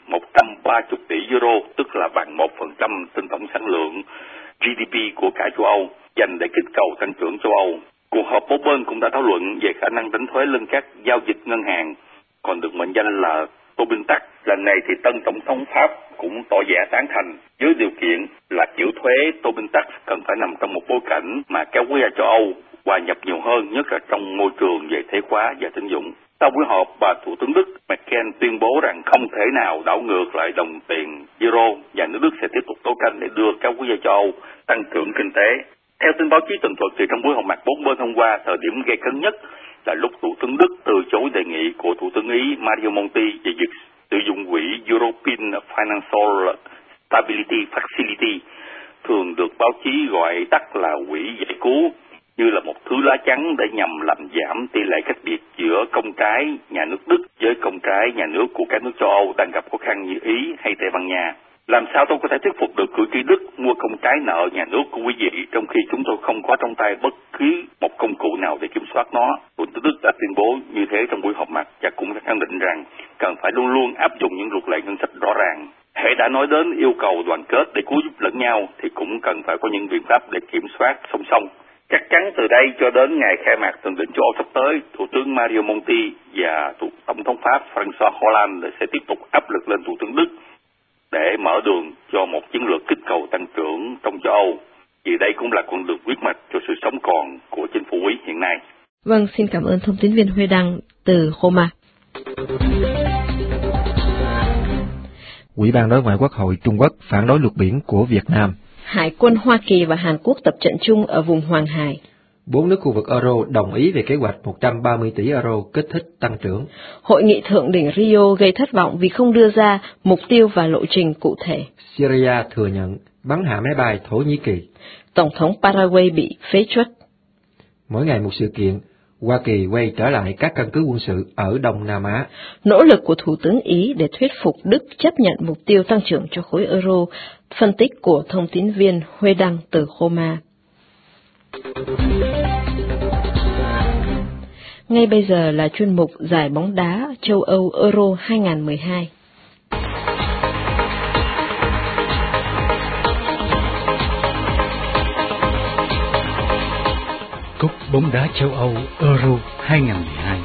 130 tỷ euro, tức là bằng 1% trên tổng sản lượng GDP của cả châu Âu, dành để kích cầu tăng trưởng châu Âu. Cuộc họp 4 bên cũng đã thảo luận về khả năng đánh thuế lên các giao dịch ngân hàng, còn được mệnh danh là Tobin Tax. Lần này thì tân tổng thống Pháp cũng tỏ vẻ tán thành với điều kiện là kiểu thuế Tobin Tax cần phải nằm trong một bối cảnh mà các quốc gia châu Âu hòa nhập nhiều hơn, nhất là trong môi trường về thuế khóa và tín dụng. Sau buổi họp, bà Thủ tướng Đức Merkel tuyên bố rằng không thể nào đảo ngược lại đồng tiền euro và nước Đức sẽ tiếp tục đấu tranh để đưa các quốc gia châu Âu tăng trưởng kinh tế. Theo tin báo chí tường thuật thì trong buổi họp mặt 4 bên hôm qua, thời điểm gây cấn nhất là lúc Thủ tướng Đức từ chối đề nghị của Thủ tướng Ý Mario Monti về việc sử dụng quỹ European Financial Stability Facility, thường được báo chí gọi tắt là quỹ giải cứu, như là một thứ lá chắn để nhằm làm giảm tỷ lệ cách biệt giữa công trái nhà nước Đức với công trái nhà nước của các nước châu Âu đang gặp khó khăn như Ý hay Tây Ban Nha. Làm sao tôi có thể thuyết phục được cử tri Đức mua công trái nợ nhà nước của quý vị trong khi chúng tôi không có trong tay bất cứ một công cụ nào để kiểm soát nó? Thủ tướng Đức đã tuyên bố như thế trong buổi họp mặt và cũng đã khẳng định rằng cần phải luôn luôn áp dụng những luật lệ ngân sách rõ ràng. Hễ đã nói đến yêu cầu đoàn kết để cứu giúp lẫn nhau thì cũng cần phải có những biện pháp để kiểm soát song song. Chắc chắn từ đây cho đến ngày khai mạc thượng đỉnh châu Âu sắp tới, Thủ tướng Mario Monti và Tổng thống Pháp François Hollande sẽ tiếp tục áp lực lên Thủ tướng Đức để mở đường cho một chiến lược kích cầu tăng trưởng trong châu Âu, vì đây cũng là con đường huyết mạch cho sự sống còn của chính phủ Ý hiện nay. Vâng, xin cảm ơn thông tín viên Huê Đăng từ Roma. Ủy ban Đối ngoại Quốc hội Trung Quốc phản đối luật biển của Việt Nam. Hải quân Hoa Kỳ và Hàn Quốc tập trận chung ở vùng Hoàng Hải. 4 nước khu vực euro đồng ý về kế hoạch 130 tỷ euro kích thích tăng trưởng. Hội nghị thượng đỉnh Rio gây thất vọng vì không đưa ra mục tiêu và lộ trình cụ thể. Syria thừa nhận bắn hạ máy bay Thổ Nhĩ Kỳ. Tổng thống Paraguay bị phế truất. Mỗi ngày một sự kiện, Hoa Kỳ quay trở lại các căn cứ quân sự ở Đông Nam Á. Nỗ lực của Thủ tướng Ý để thuyết phục Đức chấp nhận mục tiêu tăng trưởng cho khối euro. Phân tích của thông tín viên Huê Đăng từ Roma. Ngay bây giờ là chuyên mục giải bóng đá châu Âu Euro 2012. Cúp bóng đá châu Âu Euro 2012.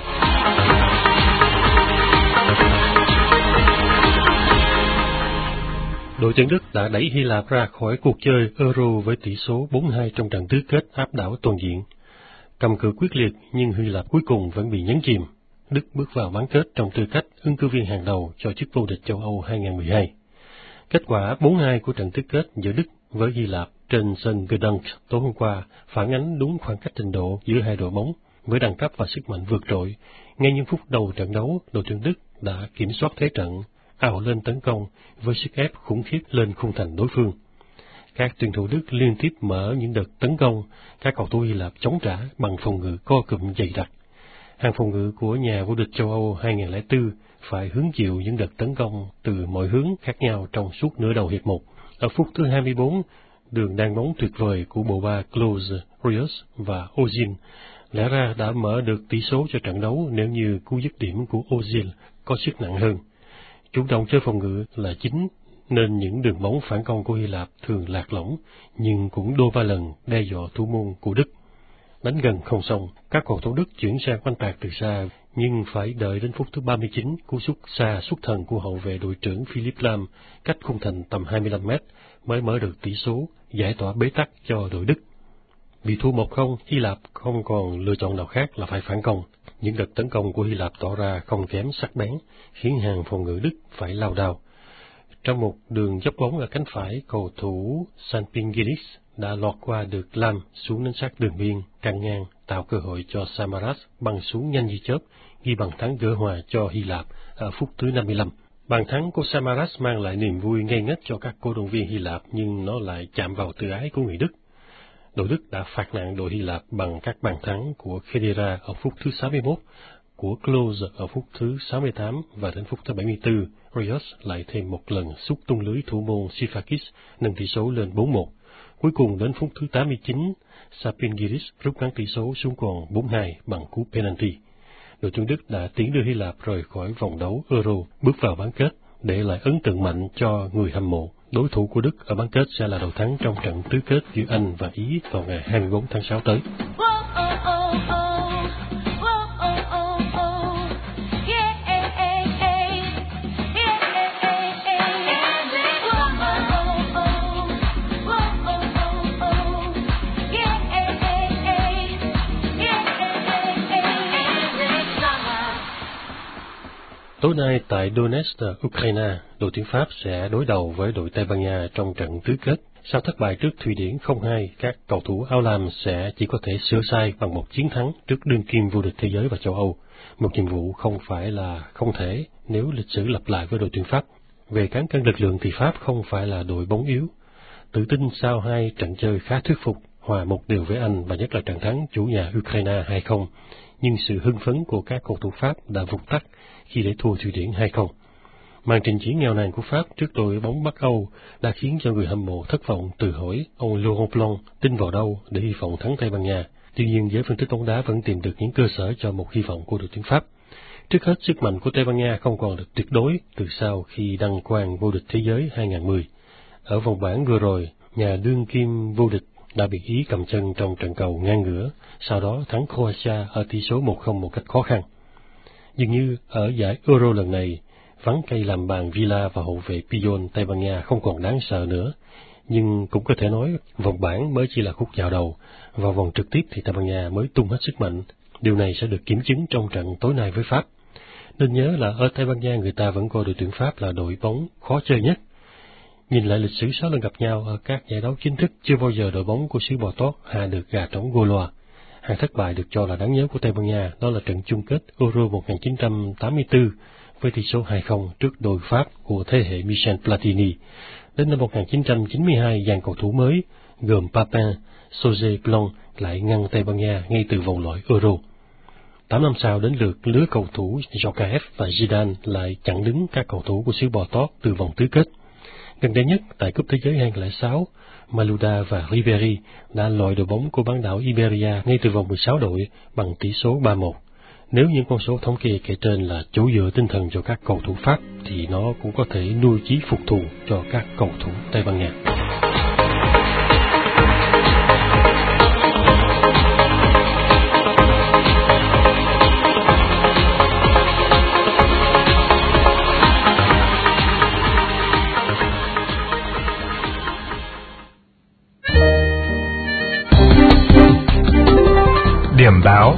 Đội tuyển Đức đã đẩy Hy Lạp ra khỏi cuộc chơi Euro với tỷ số 4-2 trong trận tứ kết áp đảo toàn diện. Cầm cự quyết liệt nhưng Hy Lạp cuối cùng vẫn bị nhấn chìm. Đức bước vào bán kết trong tư cách ứng cử viên hàng đầu cho chức vô địch châu Âu 2012. Kết quả 4-2 của trận tứ kết giữa Đức với Hy Lạp trên sân Gdansk tối hôm qua phản ánh đúng khoảng cách trình độ giữa hai đội bóng với đẳng cấp và sức mạnh vượt trội. Ngay những phút đầu trận đấu, đội tuyển Đức đã kiểm soát thế trận, ào lên tấn công với sức ép khủng khiếp lên khung thành đối phương. Các tuyển thủ Đức liên tiếp mở những đợt tấn công, các cầu thủ Hy Lạp chống trả bằng phòng ngự co cụm dày đặc. Hàng phòng ngự của nhà vô địch châu Âu 2004 phải hứng chịu những đợt tấn công từ mọi hướng khác nhau trong suốt nửa đầu hiệp 1. Ở phút thứ 24, đường đan bóng tuyệt vời của bộ ba Klose, Rios và Ozil lẽ ra đã mở được tỷ số cho trận đấu nếu như cú dứt điểm của Ozil có sức nặng hơn. Chủ động chơi phòng ngự là chính, nên những đường bóng phản công của Hy Lạp thường lạc lõng, nhưng cũng đôi ba lần đe dọa thủ môn của Đức. Đánh gần không xong, các cầu thủ Đức chuyển sang oanh tạc từ xa, nhưng phải đợi đến phút thứ 39, cú sút xa xuất thần của hậu vệ đội trưởng Philipp Lahm cách khung thành tầm 25 mét mới mở được tỷ số, giải tỏa bế tắc cho đội Đức. Bị thua 1-0, Hy Lạp không còn lựa chọn nào khác là phải phản công. Những đợt tấn công của Hy Lạp tỏ ra không kém sắc bén, khiến hàng phòng ngự Đức phải lao đao. Trong một đường dốc bóng ở cánh phải, cầu thủ Sanpingidis đã lọt qua được Lahm xuống đến sát đường biên, căng ngang, tạo cơ hội cho Samaras băng xuống nhanh như chớp, ghi bàn thắng gỡ hòa cho Hy Lạp ở phút thứ 55. Bàn thắng của Samaras mang lại niềm vui ngây ngất cho các cổ động viên Hy Lạp, nhưng nó lại chạm vào tự ái của người Đức. Đội Đức đã phạt nặng đội Hy Lạp bằng các bàn thắng của Khedira ở phút thứ 61, của Klose ở phút thứ 68 và đến phút thứ 74, Rios lại thêm một lần sút tung lưới thủ môn Sifakis, nâng tỷ số lên 4-1. Cuối cùng đến phút thứ 89, Sapingidis rút ngắn tỷ số xuống còn 4-2 bằng cú penalty. Đội tuyển Đức đã tiến đưa Hy Lạp rời khỏi vòng đấu Euro, bước vào bán kết, để lại ấn tượng mạnh cho người hâm mộ. Đối thủ của Đức ở bán kết sẽ là đội thắng trong trận tứ kết giữa Anh và Ý vào ngày 24 tháng 6 tới. Tối nay tại Donetsk, Ukraine, đội tuyển Pháp sẽ đối đầu với đội Tây Ban Nha trong trận tứ kết. Sau thất bại trước Thụy Điển 0-2, các cầu thủ áo lam sẽ chỉ có thể sửa sai bằng một chiến thắng trước đương kim vô địch thế giới và châu Âu. Một nhiệm vụ không phải là không thể nếu lịch sử lặp lại với đội tuyển Pháp. Về cán cân lực lượng thì Pháp không phải là đội bóng yếu. Tự tin sau 2 trận chơi khá thuyết phục, hòa 1-1 với Anh và nhất là trận thắng chủ nhà Ukraine 2-0. Nhưng sự hưng phấn của các cầu thủ Pháp đã vụt tắt khi để thua Thụy Điển 2-0. Màn trình diễn nghèo nàn của Pháp trước đội bóng Bắc Âu đã khiến cho người hâm mộ thất vọng, tự hỏi ông Laurent Blanc tin vào đâu để hy vọng thắng Tây Ban Nha. Tuy nhiên, giới phân tích bóng đá vẫn tìm được những cơ sở cho một hy vọng của đội tuyển Pháp. Trước hết, sức mạnh của Tây Ban Nha không còn được tuyệt đối từ sau khi đăng quang vô địch thế giới 2010. Ở vòng bảng vừa rồi, nhà đương kim vô địch đã bị Ý cầm chân trong trận cầu ngang ngửa, sau đó thắng Croatia ở tỷ số 1-0 một cách khó khăn. Dường như ở giải Euro lần này, vắng cây làm bàn Villa và hậu vệ Puyol, Tây Ban Nha không còn đáng sợ nữa. Nhưng cũng có thể nói, vòng bảng mới chỉ là khúc dạo đầu, vào vòng trực tiếp thì Tây Ban Nha mới tung hết sức mạnh. Điều này sẽ được kiểm chứng trong trận tối nay với Pháp. Nên nhớ là ở Tây Ban Nha người ta vẫn coi đội tuyển Pháp là đội bóng khó chơi nhất. Nhìn lại lịch sử 6 lần gặp nhau ở các giải đấu chính thức, chưa bao giờ đội bóng của xứ Bò Tót hạ được gà trống Gaulois. Hàng thất bại được cho là đáng nhớ của Tây Ban Nha đó là trận chung kết Euro 1984 với tỷ số 2-0 trước đội Pháp của thế hệ Michel Platini. Đến năm 1992, dàn cầu thủ mới gồm Papin, José Blanc lại ngăn Tây Ban Nha ngay từ vòng loại Euro. 8 năm sau, đến lượt lứa cầu thủ Djokovic và Zidane lại chặn đứng các cầu thủ của xứ Bò Tót từ vòng tứ kết. Gần đây nhất, tại Cúp Thế giới 2006, Malouda và Ribéry đã loại đội bóng của bán đảo Iberia ngay từ vòng 16 đội bằng tỷ số 3-1. Nếu những con số thống kê kể trên là chỗ dựa tinh thần cho các cầu thủ Pháp, thì nó cũng có thể nuôi chí phục thù cho các cầu thủ Tây Ban Nha. Điểm báo.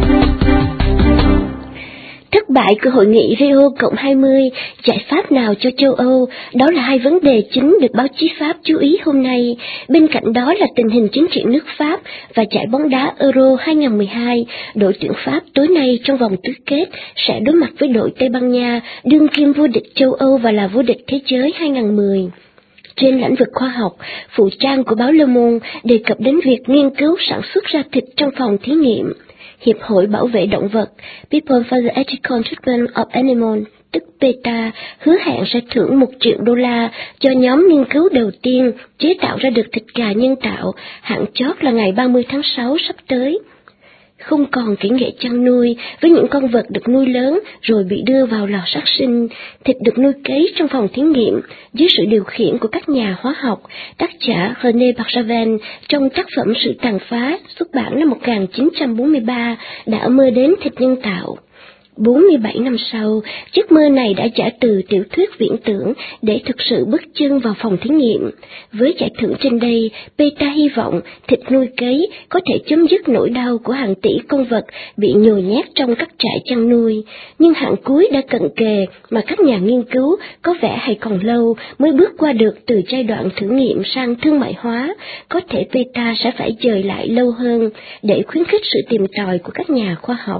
Thất bại của hội nghị Rio +20, giải pháp nào cho châu Âu? Đó là hai vấn đề chính được báo chí Pháp chú ý hôm nay. Bên cạnh đó là tình hình chính trị nước Pháp và giải bóng đá Euro 2012. Đội tuyển Pháp tối nay trong vòng tứ kết sẽ đối mặt với đội Tây Ban Nha, đương kim vô địch châu Âu và là vô địch thế giới 2010. Trên lĩnh vực khoa học, phụ trang của báo Le Monde đề cập đến việc nghiên cứu sản xuất ra thịt trong phòng thí nghiệm. Hiệp hội Bảo vệ Động vật People for the Ethical Treatment of Animals, tức PETA, hứa hẹn sẽ thưởng $1 triệu cho nhóm nghiên cứu đầu tiên chế tạo ra được thịt gà nhân tạo, hạn chót là ngày 30 tháng 6 sắp tới. Không còn kỹ nghệ chăn nuôi với những con vật được nuôi lớn rồi bị đưa vào lò sát sinh, thịt được nuôi cấy trong phòng thí nghiệm dưới sự điều khiển của các nhà hóa học. Tác giả René Barjavel trong tác phẩm Sự tàn phá xuất bản năm 1943 đã mơ đến thịt nhân tạo. 47 năm sau, giấc mơ này đã trả từ tiểu thuyết viễn tưởng để thực sự bước chân vào phòng thí nghiệm. Với giải thưởng trên đây, PETA hy vọng thịt nuôi cấy có thể chấm dứt nỗi đau của hàng tỷ con vật bị nhồi nhét trong các trại chăn nuôi. Nhưng hạn cuối đã cận kề mà các nhà nghiên cứu có vẻ hay còn lâu mới bước qua được từ giai đoạn thử nghiệm sang thương mại hóa. Có thể PETA sẽ phải dời lại lâu hơn để khuyến khích sự tìm tòi của các nhà khoa học.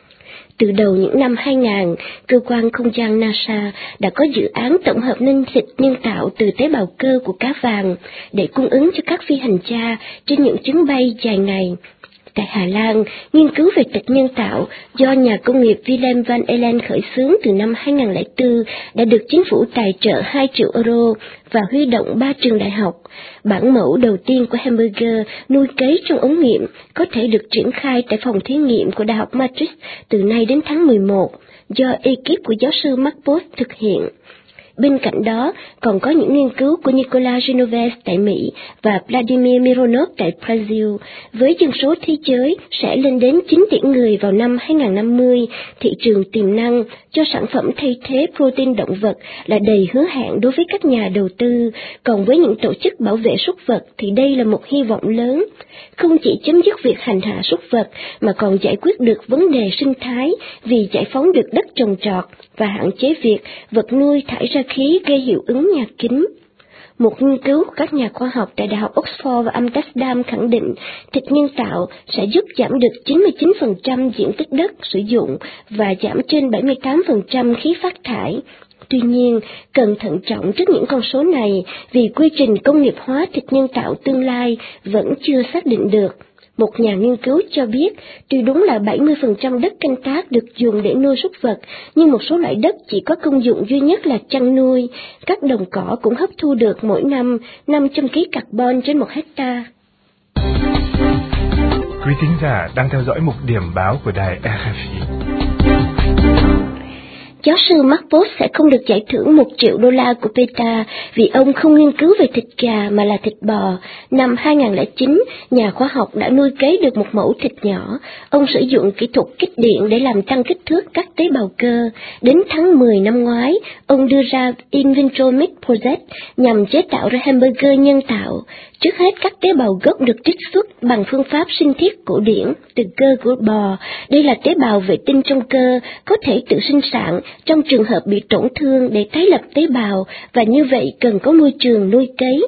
Từ đầu những năm 2000, cơ quan không gian NASA đã có dự án tổng hợp nên thịt nhân tạo từ tế bào cơ của cá vàng để cung ứng cho các phi hành gia trên những chuyến bay dài ngày. Tại Hà Lan, nghiên cứu về thịt nhân tạo do nhà công nghiệp Willem van Ellen khởi xướng từ năm 2004 đã được chính phủ tài trợ €2 triệu và huy động 3 trường đại học. Bản mẫu đầu tiên của hamburger nuôi cấy trong ống nghiệm có thể được triển khai tại phòng thí nghiệm của Đại học Madrid từ nay đến tháng 11, do ekip của giáo sư Mark Post thực hiện. Bên cạnh đó, còn có những nghiên cứu của Nicolas Genovese tại Mỹ và Vladimir Mironov tại Brazil. Với dân số thế giới sẽ lên đến 9 tỷ người vào năm 2050, thị trường tiềm năng cho sản phẩm thay thế protein động vật là đầy hứa hẹn đối với các nhà đầu tư. Còn với những tổ chức bảo vệ súc vật thì đây là một hy vọng lớn. Không chỉ chấm dứt việc hành hạ súc vật mà còn giải quyết được vấn đề sinh thái vì giải phóng được đất trồng trọt và hạn chế việc vật nuôi thải ra khí gây hiệu ứng nhà kính. Một nghiên cứu của các nhà khoa học tại Đại học Oxford và Amsterdam khẳng định thịt nhân tạo sẽ giúp giảm được 99% diện tích đất sử dụng và giảm trên 78% khí phát thải. Tuy nhiên, cần thận trọng trước những con số này vì quy trình công nghiệp hóa thịt nhân tạo tương lai vẫn chưa xác định được. Một nhà nghiên cứu cho biết, tuy đúng là 70% đất canh tác được dùng để nuôi súc vật, nhưng một số loại đất chỉ có công dụng duy nhất là chăn nuôi. Các đồng cỏ cũng hấp thu được mỗi năm 500 kg carbon trên 1 hectare. Quý thính giả đang theo dõi mục điểm báo của đài RFI. Giáo sư Mark Post sẽ không được giải thưởng $1 triệu của PETA vì ông không nghiên cứu về thịt gà mà là thịt bò. Năm 2009, nhà khoa học đã nuôi cấy được một mẫu thịt nhỏ. Ông sử dụng kỹ thuật kích điện để làm tăng kích thước các tế bào cơ. Đến tháng 10 năm ngoái, ông đưa ra In Vitro Meat Project nhằm chế tạo ra hamburger nhân tạo. Trước hết, các tế bào gốc được trích xuất bằng phương pháp sinh thiết cổ điển từ cơ của bò. Đây là tế bào vệ tinh trong cơ, có thể tự sinh sản trong trường hợp bị tổn thương để tái lập tế bào, và như vậy cần có môi trường nuôi cấy.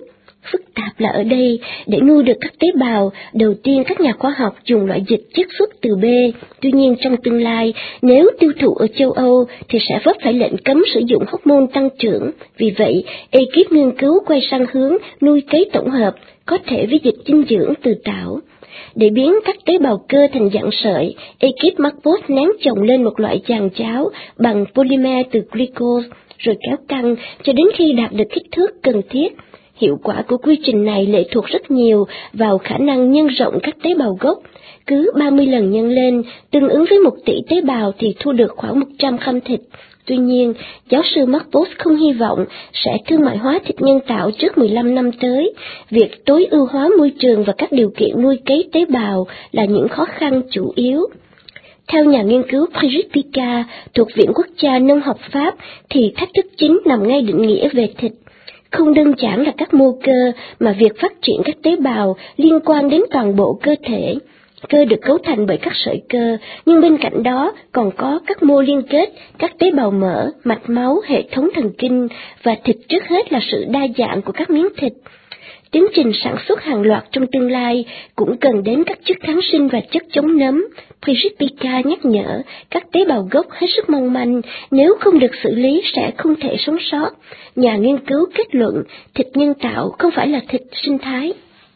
Phức tạp là ở đây, để nuôi được các tế bào, đầu tiên các nhà khoa học dùng loại dịch chiết xuất từ B. Tuy nhiên trong tương lai, nếu tiêu thụ ở châu Âu thì sẽ vấp phải lệnh cấm sử dụng hormone tăng trưởng. Vì vậy, ekip nghiên cứu quay sang hướng nuôi cấy tổng hợp, có thể với dịch dinh dưỡng từ tảo. Để biến các tế bào cơ thành dạng sợi, ekip Marcos nén chồng lên một loại giàn cháo bằng polymer từ glucose, rồi kéo căng cho đến khi đạt được kích thước cần thiết. Hiệu quả của quy trình này lệ thuộc rất nhiều vào khả năng nhân rộng các tế bào gốc. Cứ 30 lần nhân lên, tương ứng với 1 tỷ tế bào thì thu được khoảng 100 gram thịt. Tuy nhiên, giáo sư Marcos không hy vọng sẽ thương mại hóa thịt nhân tạo trước 15 năm tới. Việc tối ưu hóa môi trường và các điều kiện nuôi cấy tế bào là những khó khăn chủ yếu. Theo nhà nghiên cứu Brigitte Picard thuộc Viện Quốc gia Nông học Pháp thì thách thức chính nằm ngay định nghĩa về thịt. Không đơn giản là các mô cơ mà việc phát triển các tế bào liên quan đến toàn bộ cơ thể. Cơ được cấu thành bởi các sợi cơ, nhưng bên cạnh đó còn có các mô liên kết, các tế bào mỡ, mạch máu, hệ thống thần kinh, và thịt trước hết là sự đa dạng của các miếng thịt. Tiến trình sản xuất hàng loạt trong tương lai cũng cần đến các chất kháng sinh và chất chống nấm. Brigitte Picard nhắc nhở, các tế bào gốc hết sức mong manh, nếu không được xử lý sẽ không thể sống sót. Nhà nghiên cứu kết luận, thịt nhân tạo không phải là thịt sinh thái.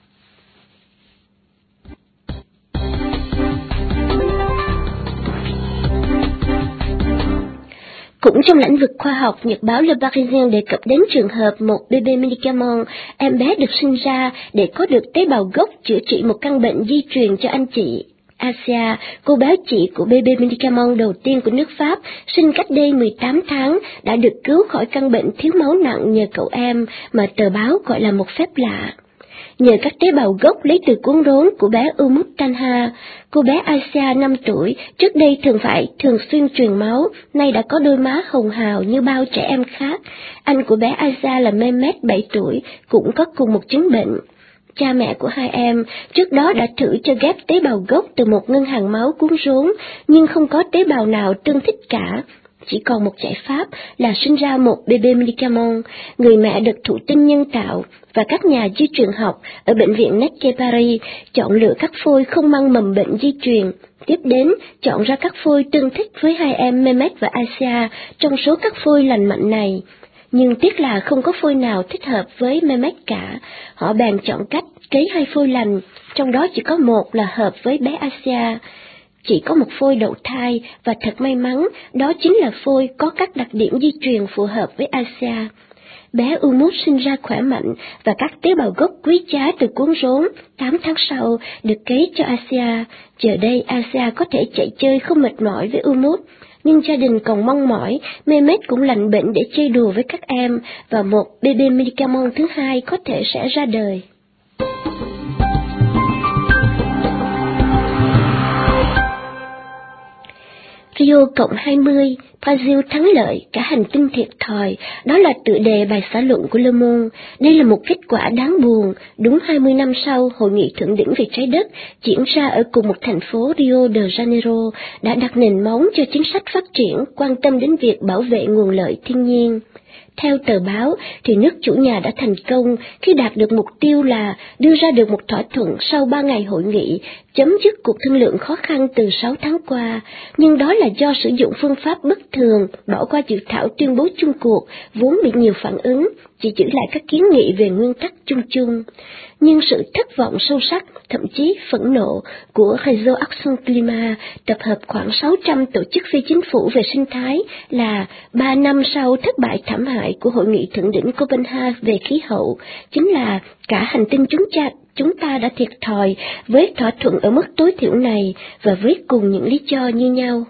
Cũng trong lĩnh vực khoa học, nhật báo Le Parisien đề cập đến trường hợp một bébé medicament, em bé được sinh ra để có được tế bào gốc chữa trị một căn bệnh di truyền cho anh chị. Asia, cô bé chị của bébé medicament đầu tiên của nước Pháp, sinh cách đây 18 tháng, đã được cứu khỏi căn bệnh thiếu máu nặng nhờ cậu em mà tờ báo gọi là một phép lạ. Nhờ các tế bào gốc lấy từ cuốn rốn của bé Umut Tanha, cô bé Asia 5 tuổi, trước đây thường xuyên truyền máu, nay đã có đôi má hồng hào như bao trẻ em khác. Anh của bé Asia là Mehmet 7 tuổi, cũng có cùng một chứng bệnh. Cha mẹ của hai em trước đó đã thử cho ghép tế bào gốc từ một ngân hàng máu cuốn rốn, nhưng không có tế bào nào tương thích cả. Chỉ còn một giải pháp là sinh ra một bébé medicament. Người mẹ được thụ tinh nhân tạo và các nhà di truyền học ở bệnh viện Necker Paris chọn lựa các phôi không mang mầm bệnh di truyền. Tiếp đến, chọn ra các phôi tương thích với hai em Mehmet và Asia trong số các phôi lành mạnh này. Nhưng tiếc là không có phôi nào thích hợp với Mehmet cả. Họ bèn chọn cách cấy 2 phôi lành, trong đó chỉ có một là hợp với bé Asia. Chỉ có một phôi đậu thai, và thật may mắn, đó chính là phôi có các đặc điểm di truyền phù hợp với Asia. Bé Umut sinh ra khỏe mạnh và các tế bào gốc quý giá từ cuốn rốn. 8 tháng sau, được cấy cho Asia. Giờ đây Asia có thể chạy chơi không mệt mỏi với Umut. Nhưng gia đình còn mong mỏi, Mehmet cũng lành bệnh để chơi đùa với các em, và một bébé medicament thứ hai có thể sẽ ra đời. Rio Cộng 20, Brazil thắng lợi, cả hành tinh thiệt thòi, đó là tựa đề bài xã luận của Le Monde. Đây là một kết quả đáng buồn, đúng 20 năm sau, Hội nghị thượng đỉnh về trái đất diễn ra ở cùng một thành phố Rio de Janeiro đã đặt nền móng cho chính sách phát triển, quan tâm đến việc bảo vệ nguồn lợi thiên nhiên. Theo tờ báo, thì nước chủ nhà đã thành công khi đạt được mục tiêu là đưa ra được một thỏa thuận sau 3 ngày hội nghị, chấm dứt cuộc thương lượng khó khăn từ 6 tháng qua. Nhưng đó là do sử dụng phương pháp bất thường, bỏ qua dự thảo tuyên bố chung cuộc, vốn bị nhiều phản ứng, chỉ giữ lại các kiến nghị về nguyên tắc chung chung. Nhưng sự thất vọng sâu sắc, thậm chí phẫn nộ của Réseau Action Climat, tập hợp khoảng 600 tổ chức phi chính phủ về sinh thái, là 3 năm sau thất bại thảm hại của Hội nghị thượng đỉnh Copenhagen về khí hậu, chính là cả hành tinh chúng ta đã thiệt thòi với thỏa thuận ở mức tối thiểu này, và với cùng những lý do như nhau.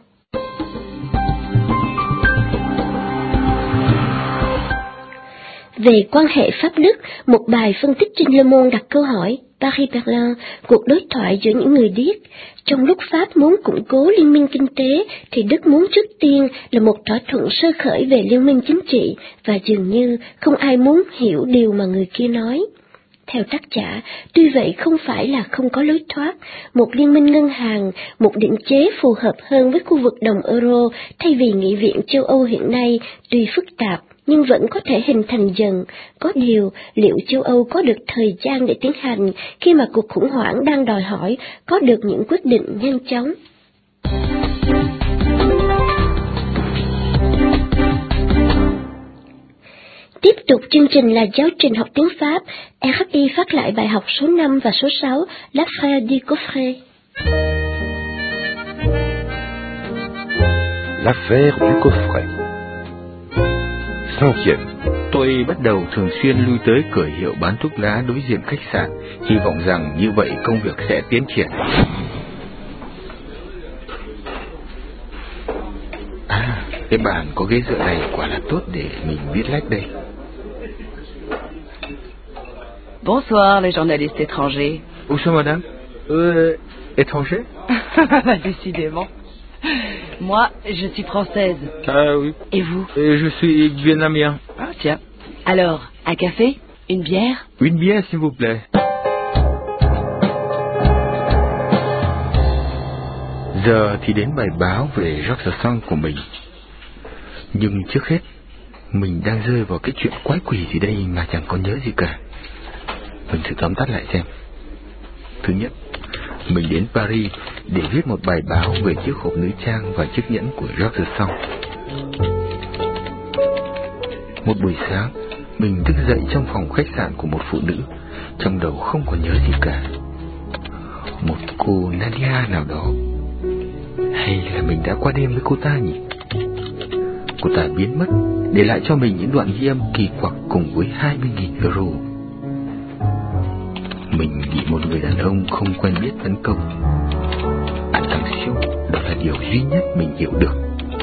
Về quan hệ Pháp-Đức, một bài phân tích trên Le Monde đặt câu hỏi Paris-Berlin, cuộc đối thoại giữa những người điếc. Trong lúc Pháp muốn củng cố liên minh kinh tế, thì Đức muốn trước tiên là một thỏa thuận sơ khởi về liên minh chính trị, và dường như không ai muốn hiểu điều mà người kia nói. Theo tác giả, tuy vậy không phải là không có lối thoát, một liên minh ngân hàng, một định chế phù hợp hơn với khu vực đồng euro thay vì nghị viện châu Âu hiện nay, tuy phức tạp nhưng vẫn có thể hình thành dần. Có điều, liệu châu Âu có được thời gian để tiến hành khi mà cuộc khủng hoảng đang đòi hỏi có được những quyết định nhanh chóng? Tiếp tục chương trình là giáo trình học tiếng Pháp. RFI phát lại bài học số 5 và số 6, L'affaire du coffret. L'affaire du coffret. 5e. Tôi bắt đầu thường xuyên lui tới cửa hiệu bán thuốc lá đối diện khách sạn, hy vọng rằng như vậy công việc sẽ tiến triển. Cái bàn có ghế dựa này quả là tốt để mình viết lách đây. Bonsoir les journalistes étrangers. Bonsoir madame. Étranger? Décidément. Moi, je suis française. Ah oui. Et vous? Je suis vietnamien. Ah tiens. Alors, un café? Une bière? Une bière s'il vous plaît. Giờ thì đến bài báo về George Sand của mình. Nhưng trước hết, mình đang rơi vào cái chuyện quái quỷ gì đây mà chẳng có nhớ gì cả. Mình thử tóm tắt lại xem. Thứ nhất, mình đến Paris để viết một bài báo về chiếc hộp nữ trang và chiếc nhẫn của George Sand. Một buổi sáng, mình thức dậy trong phòng khách sạn của một phụ nữ, trong đầu không còn nhớ gì cả. Một cô Nadia nào đó. Hay là mình đã qua đêm với cô ta nhỉ? Cô ta biến mất, để lại cho mình những đoạn ghi âm kỳ quặc cùng với 20.000 euro. Mình bị một người đàn ông không quen biết tấn công. Attention, đó là điều duy nhất mình hiểu được.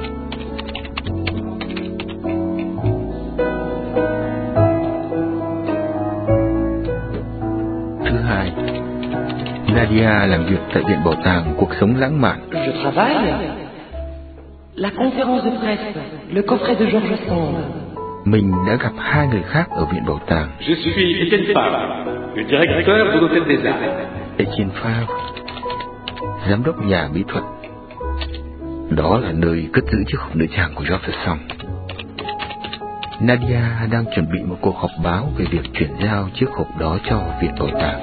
Thứ hai, Nadia làm việc tại Viện Bảo tàng Cuộc sống lãng mạn. Je travaille. La conférence de presse, le coffret de George Sand. Mình đã gặp hai người khác ở Viện Bảo tàng. Je suis Étienne Favre, le directeur de l'Hôtel des Arts. Étienne Favre, giám đốc nhà mỹ thuật. Đó là nơi cất giữ chiếc hộp nữ trang của George Sand. Nadia đang chuẩn bị một cuộc họp báo về việc chuyển giao chiếc hộp đó cho Viện Bảo tàng.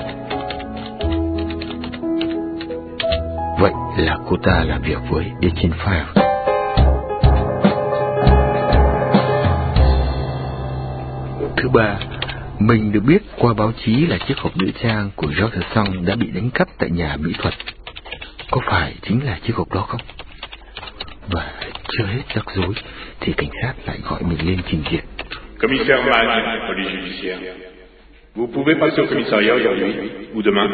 Vậy là cô ta làm việc với Étienne Favre. Thứ ba, mình được biết qua báo chí là chiếc hộp nữ trang của George Sand đã bị đánh cắp tại nhà mỹ thuật. Có phải chính là chiếc hộp đó không? Và chưa hết rắc rối thì cảnh sát lại gọi mình lên trình diện. Commissaire Magne, police judiciaire. Vous pouvez passer au commissariat aujourd'hui ou demain.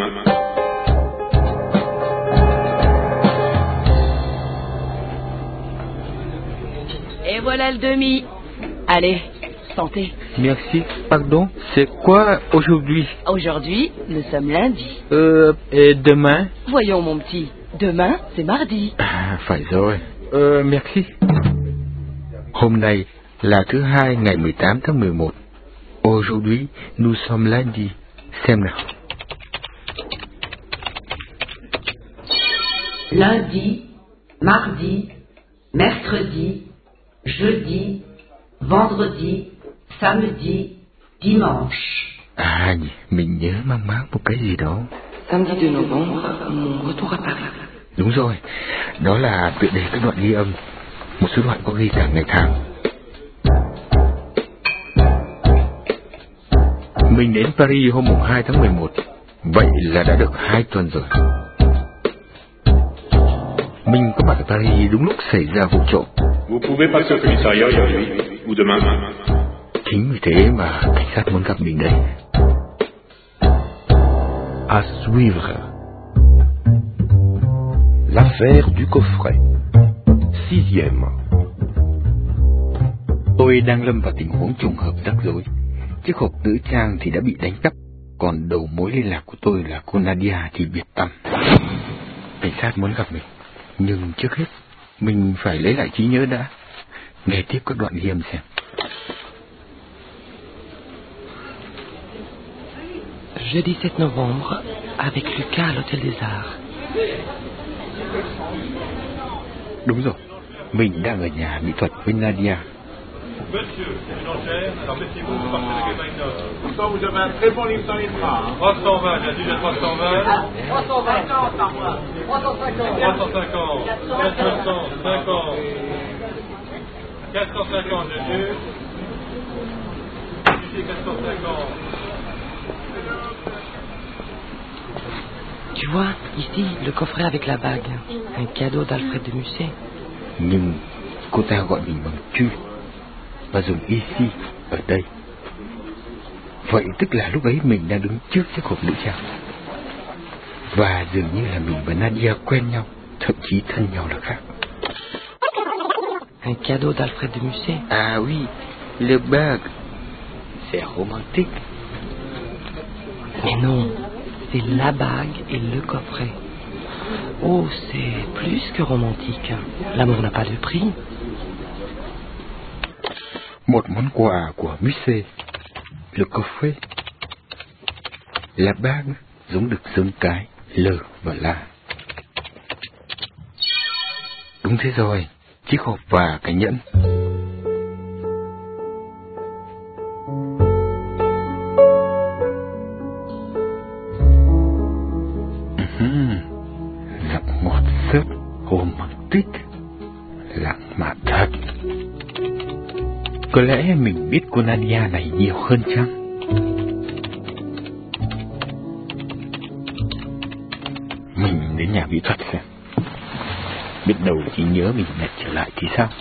Et voilà le demi. Allez, santé. Merci. Pardon, c'est quoi aujourd'hui? Aujourd'hui, nous sommes lundi. Et demain? Voyons mon petit, demain c'est mardi. Phải rồi. Merci. Hôm nay là thứ hai ngày 18 tháng 11. Aujourd'hui, nous sommes lundi. Xem nào. Lundi, mardi, mercredi, jeudi, vendredi, samedi, dimanche. Mình nhớ mang máng một cái gì đó. Samedi 2 novembre, mon retour à Paris. Đúng rồi, đó là tựa đề các đoạn ghi âm. Một số đoạn có ghi cả ngày tháng. Mình đến Paris hôm 2 tháng 11. Vậy là đã được 2 tuần rồi. Mình có mặt ở Paris đúng lúc xảy ra vụ trộm. Vous pouvez passer au commissariat aujourd'hui ou demain. Chính vì thế mà cảnh sát muốn gặp mình đây. À suivre. L'affaire du coffret. 6e. Tôi đang lâm vào tình huống trùng hợp rắc rối. Chiếc hộp nữ trang thì đã bị đánh cắp, còn đầu mối liên lạc của tôi là cô Nadia thì biệt tăm. Cảnh sát muốn gặp mình, nhưng trước hết mình phải lấy lại trí nhớ đã. Nghe tiếp các đoạn ghi âm xem. Jeudi 7 novembre, avec Lucas à l'Hôtel des Arts. Đúng rồi, mình đang ở nhà mỹ thuật với Nadia. Monsieur, c'est une enchère, alors mettez-vous, vous partez avec les 29. Pourtant, vous avez un très bon livre dans les bras. 320, j'ai dit 320. 350, par mois. 350. 350. 450. 450, j'ai vu. Ici, 450. Tu vois, ici, le coffret avec la bague. Un cadeau d'Alfred de Musset. Nhưng cô ta gọi mình bằng Chu và dùng ici ở đây. Vậy tức là lúc ấy mình đang đứng trước chiếc hộp nữ trang. Và dường như là mình và Nadia quen nhau, thậm chí thân nhau là khác. Un cadeau d'Alfred de Musset. Ah oui, le bague. C'est romantique. Mais non, c'est la bague et le coffret. Oh, c'est plus que romantique. L'amour n'a pas de prix. Một món quà của Musset, le coffret. La bague giống được giống cái L và La. Đúng thế rồi, chiếc hộp và cái nhẫn. Giọng ngọt xớt, romantique, lãng mạn thật. Có lẽ mình biết cô Nadia này nhiều hơn chăng? Mình đến nhà mỹ thuật xem. Biết đâu trí nhớ mình lại trở lại thì sao?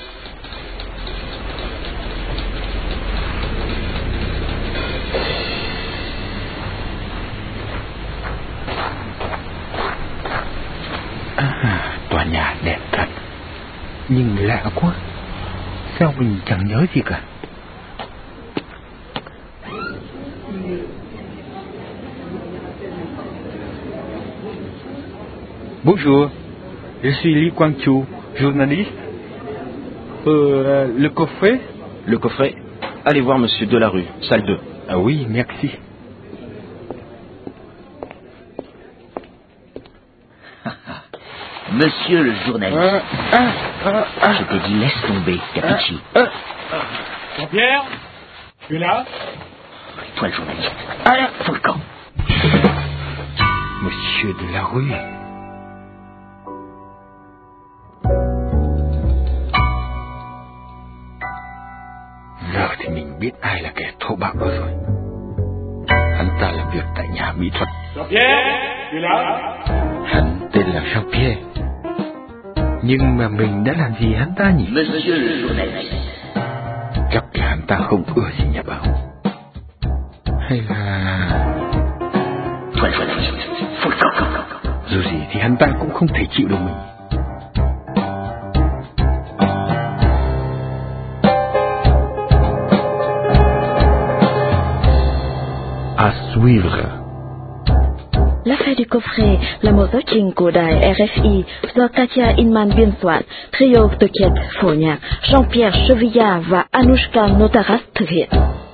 Tòa nhà đẹp thật. Nhưng lạ quá. Sao mình chẳng nhớ gì cả? Bonjour, je suis Li Guangqiu, journaliste. Le coffret? Le coffret? Allez voir monsieur Delarue, salle 2. Ah oui, merci. Monsieur le journaliste, je te dis laisse tomber, Capucci. Jean-Pierre, tu es là? Et toi le journaliste, alors, faut le camp. Monsieur Delarue. Giờ thì mình biết ai là kẻ thô bạo đó rồi. Hắn ta làm việc tại nhà mỹ thuật. Jean-Pierre, tu es là? Hắn tên là Jean-Pierre. Nhưng mà mình đã làm gì hắn ta nhỉ? Monsieur le journaliste. Chắc là hắn ta không ưa gì nhà báo. Hay là... Toi le journaliste, faut le camp. Dù gì thì hắn ta cũng không thể chịu được mình. À suivre. L'affaire du coffret là một giáo trình của đài RFI do Katia Inman biên soạn, trio thực hiện phổ nhạc Jean-Pierre Chevilla và Anushka Notaras thực hiện.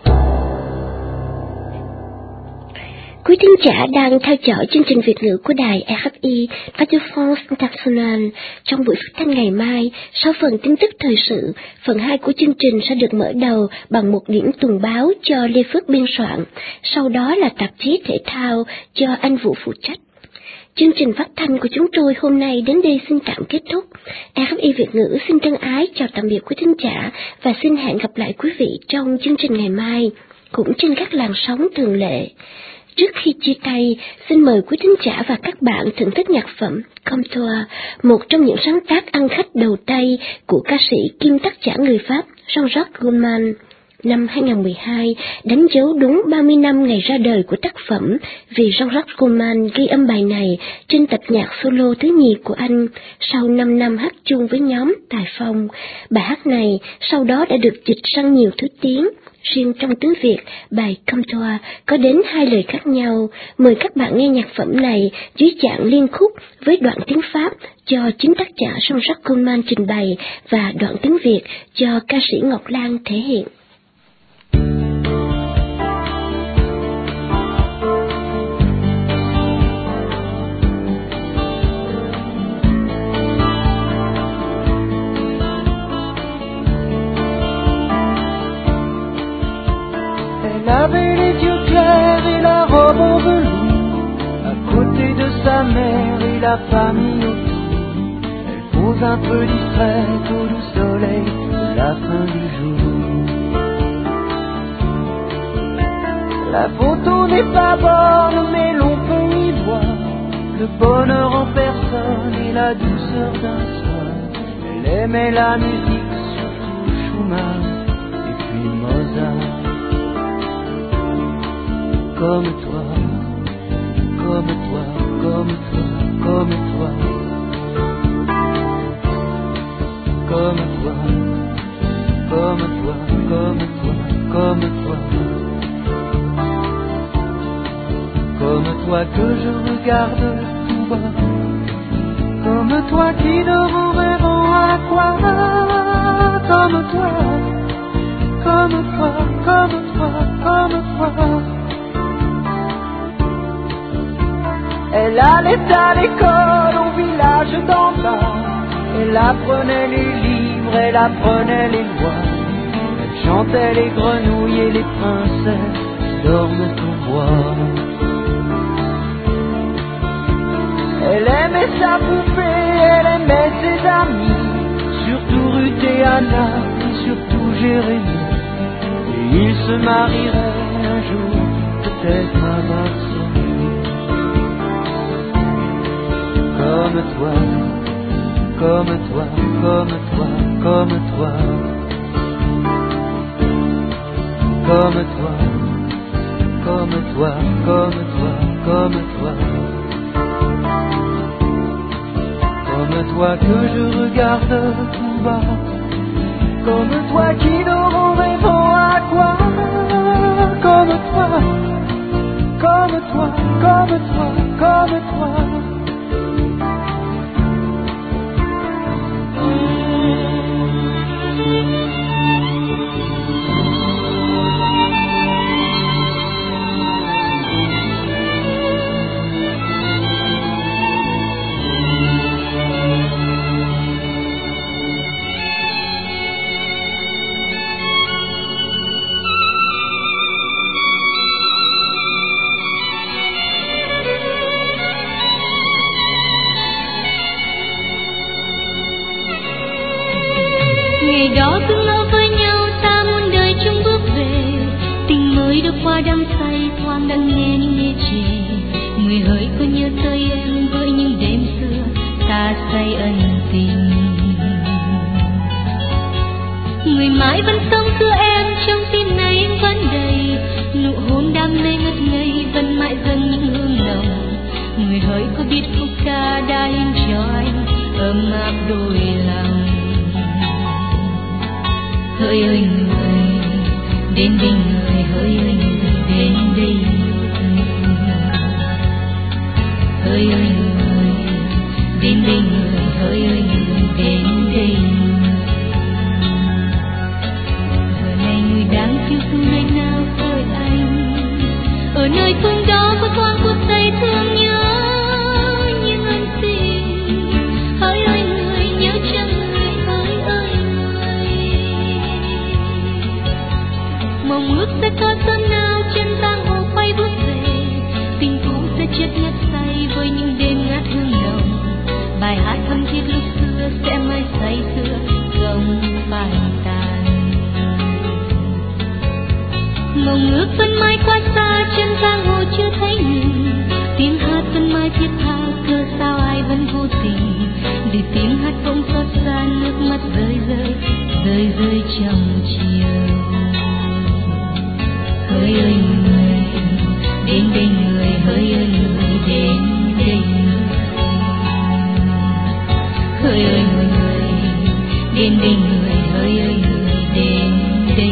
Quý thính giả đang theo dõi chương trình Việt ngữ của đài RFI Radio France International. Trong buổi phát thanh ngày mai, sau phần tin tức thời sự, phần 2 của chương trình sẽ được mở đầu bằng một điểm tuần báo do Lê Phước biên soạn, sau đó là tạp chí thể thao do anh Vũ phụ trách. Chương trình phát thanh của chúng tôi hôm nay đến đây xin tạm kết thúc. RFI Việt ngữ xin thân ái chào tạm biệt quý thính giả và xin hẹn gặp lại quý vị trong chương trình ngày mai, cũng trên các làn sóng thường lệ. Trước khi chia tay, xin mời quý thính giả và các bạn thưởng thức nhạc phẩm Comptoir, một trong những sáng tác ăn khách đầu tay của ca sĩ kiêm tác giả người Pháp Jean-Jacques Goldman. Năm 2012, đánh dấu đúng 30 năm ngày ra đời của tác phẩm vì Jean-Jacques Goldman ghi âm bài này trên tập nhạc solo thứ nhì của anh sau 5 năm hát chung với nhóm Tài Phong. Bài hát này sau đó đã được dịch sang nhiều thứ tiếng. Riêng trong tiếng Việt, bài Comptoir có đến 2 lời khác nhau. Mời các bạn nghe nhạc phẩm này dưới dạng liên khúc với đoạn tiếng Pháp do chính tác giả Jean-Jacques Goldman trình bày và đoạn tiếng Việt do ca sĩ Ngọc Lan thể hiện. Elle avait les yeux clairs et la robe en velours, à côté de sa mère et la famille autour. Elle pose un peu distraite au doux soleil de la fin du jour. La photo n'est pas bonne, mais l'on peut y voir le bonheur en personne et la douceur d'un soir. Elle aimait la musique, surtout Schumann et puis Mozart. Comme toi, comme toi, comme toi, comme toi. Comme toi, comme toi, comme toi, comme toi. Comme toi que je regarde tout bas, comme toi qui dort en rêvant à quoi. Comme toi, comme toi, comme toi, comme toi. Elle allait à l'école au village d'en bas. Elle apprenait les livres, elle apprenait les lois. Elle chantait les grenouilles et les princesses dorment au bois. Elle aimait sa poupée, elle aimait ses amis, surtout Ruth et Anna, et surtout Jérémie. Et ils se marieraient un jour, peut-être à Varsovie. Comme toi, comme toi, comme toi, comme toi. Comme toi, comme toi, comme toi, comme toi. Comme toi que je regarde tout bas, comme toi qui dort en rêvant à quoi. Comme toi, comme toi, comme toi, comme toi. Qua đắm say thoáng đã nghe những nghe chê, người hỡi có nhớ tới em với những đêm xưa ta say ân tình. Người mãi vẫn sống giữa em trong tim này vẫn đầy nụ hôn đam mê ngất ngây vẫn mãi dâng những hương nồng. Người hỡi có biết khúc ca đã in cho anh ấm áp đôi lòng. Hỡi ơi người đến đây người, hỡi ơi người đến đây. Hỡi ơi người đến đây người, hỡi ơi người đến đây. Giờ này người đang phiêu du nơi nào hỡi anh, ở nơi phương đó có thoáng phút giây thương nhớ những ân tình. Hỡi ơi người nhớ chăng người, hỡi ơi người. Mong ước sẽ có sớm nào trên giang hồ quay bước về, tình cũ sẽ chết ngất say với những đêm ngát hương nồng. Bài hát thâm thiết lúc xưa sẽ mãi say sưa không phai tàn. Mong ước vẫn mãi quá xa trên giang hồ chưa thấy nhìn, tiếng hát vẫn mãi thiết tha cớ sao ai vẫn vô tình. Để tiếng hát bỗng xót xa nước mắt rơi rơi rơi rơi trong chiều. Hỡi ơi người đến đây người, hỡi ơi người đến đây. Hỡi ơi người đến đây người, hỡi ơi người đến đây.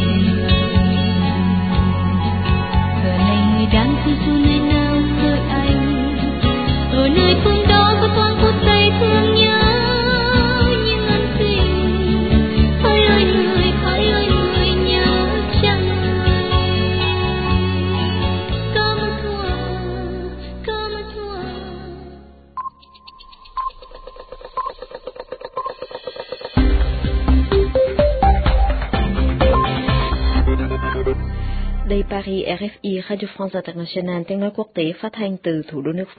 Giờ này người đang phiêu du nơi nào hỡi anh, ở nơi phương đó có thoáng phút giây thương nhớ những ân tình. Hỡi ơi người, hỡi ơi người nhớ chăng. đây Paris, RFI, Radio France Internationale, tiếng nói quốc tế phát thanh từ thủ đô nước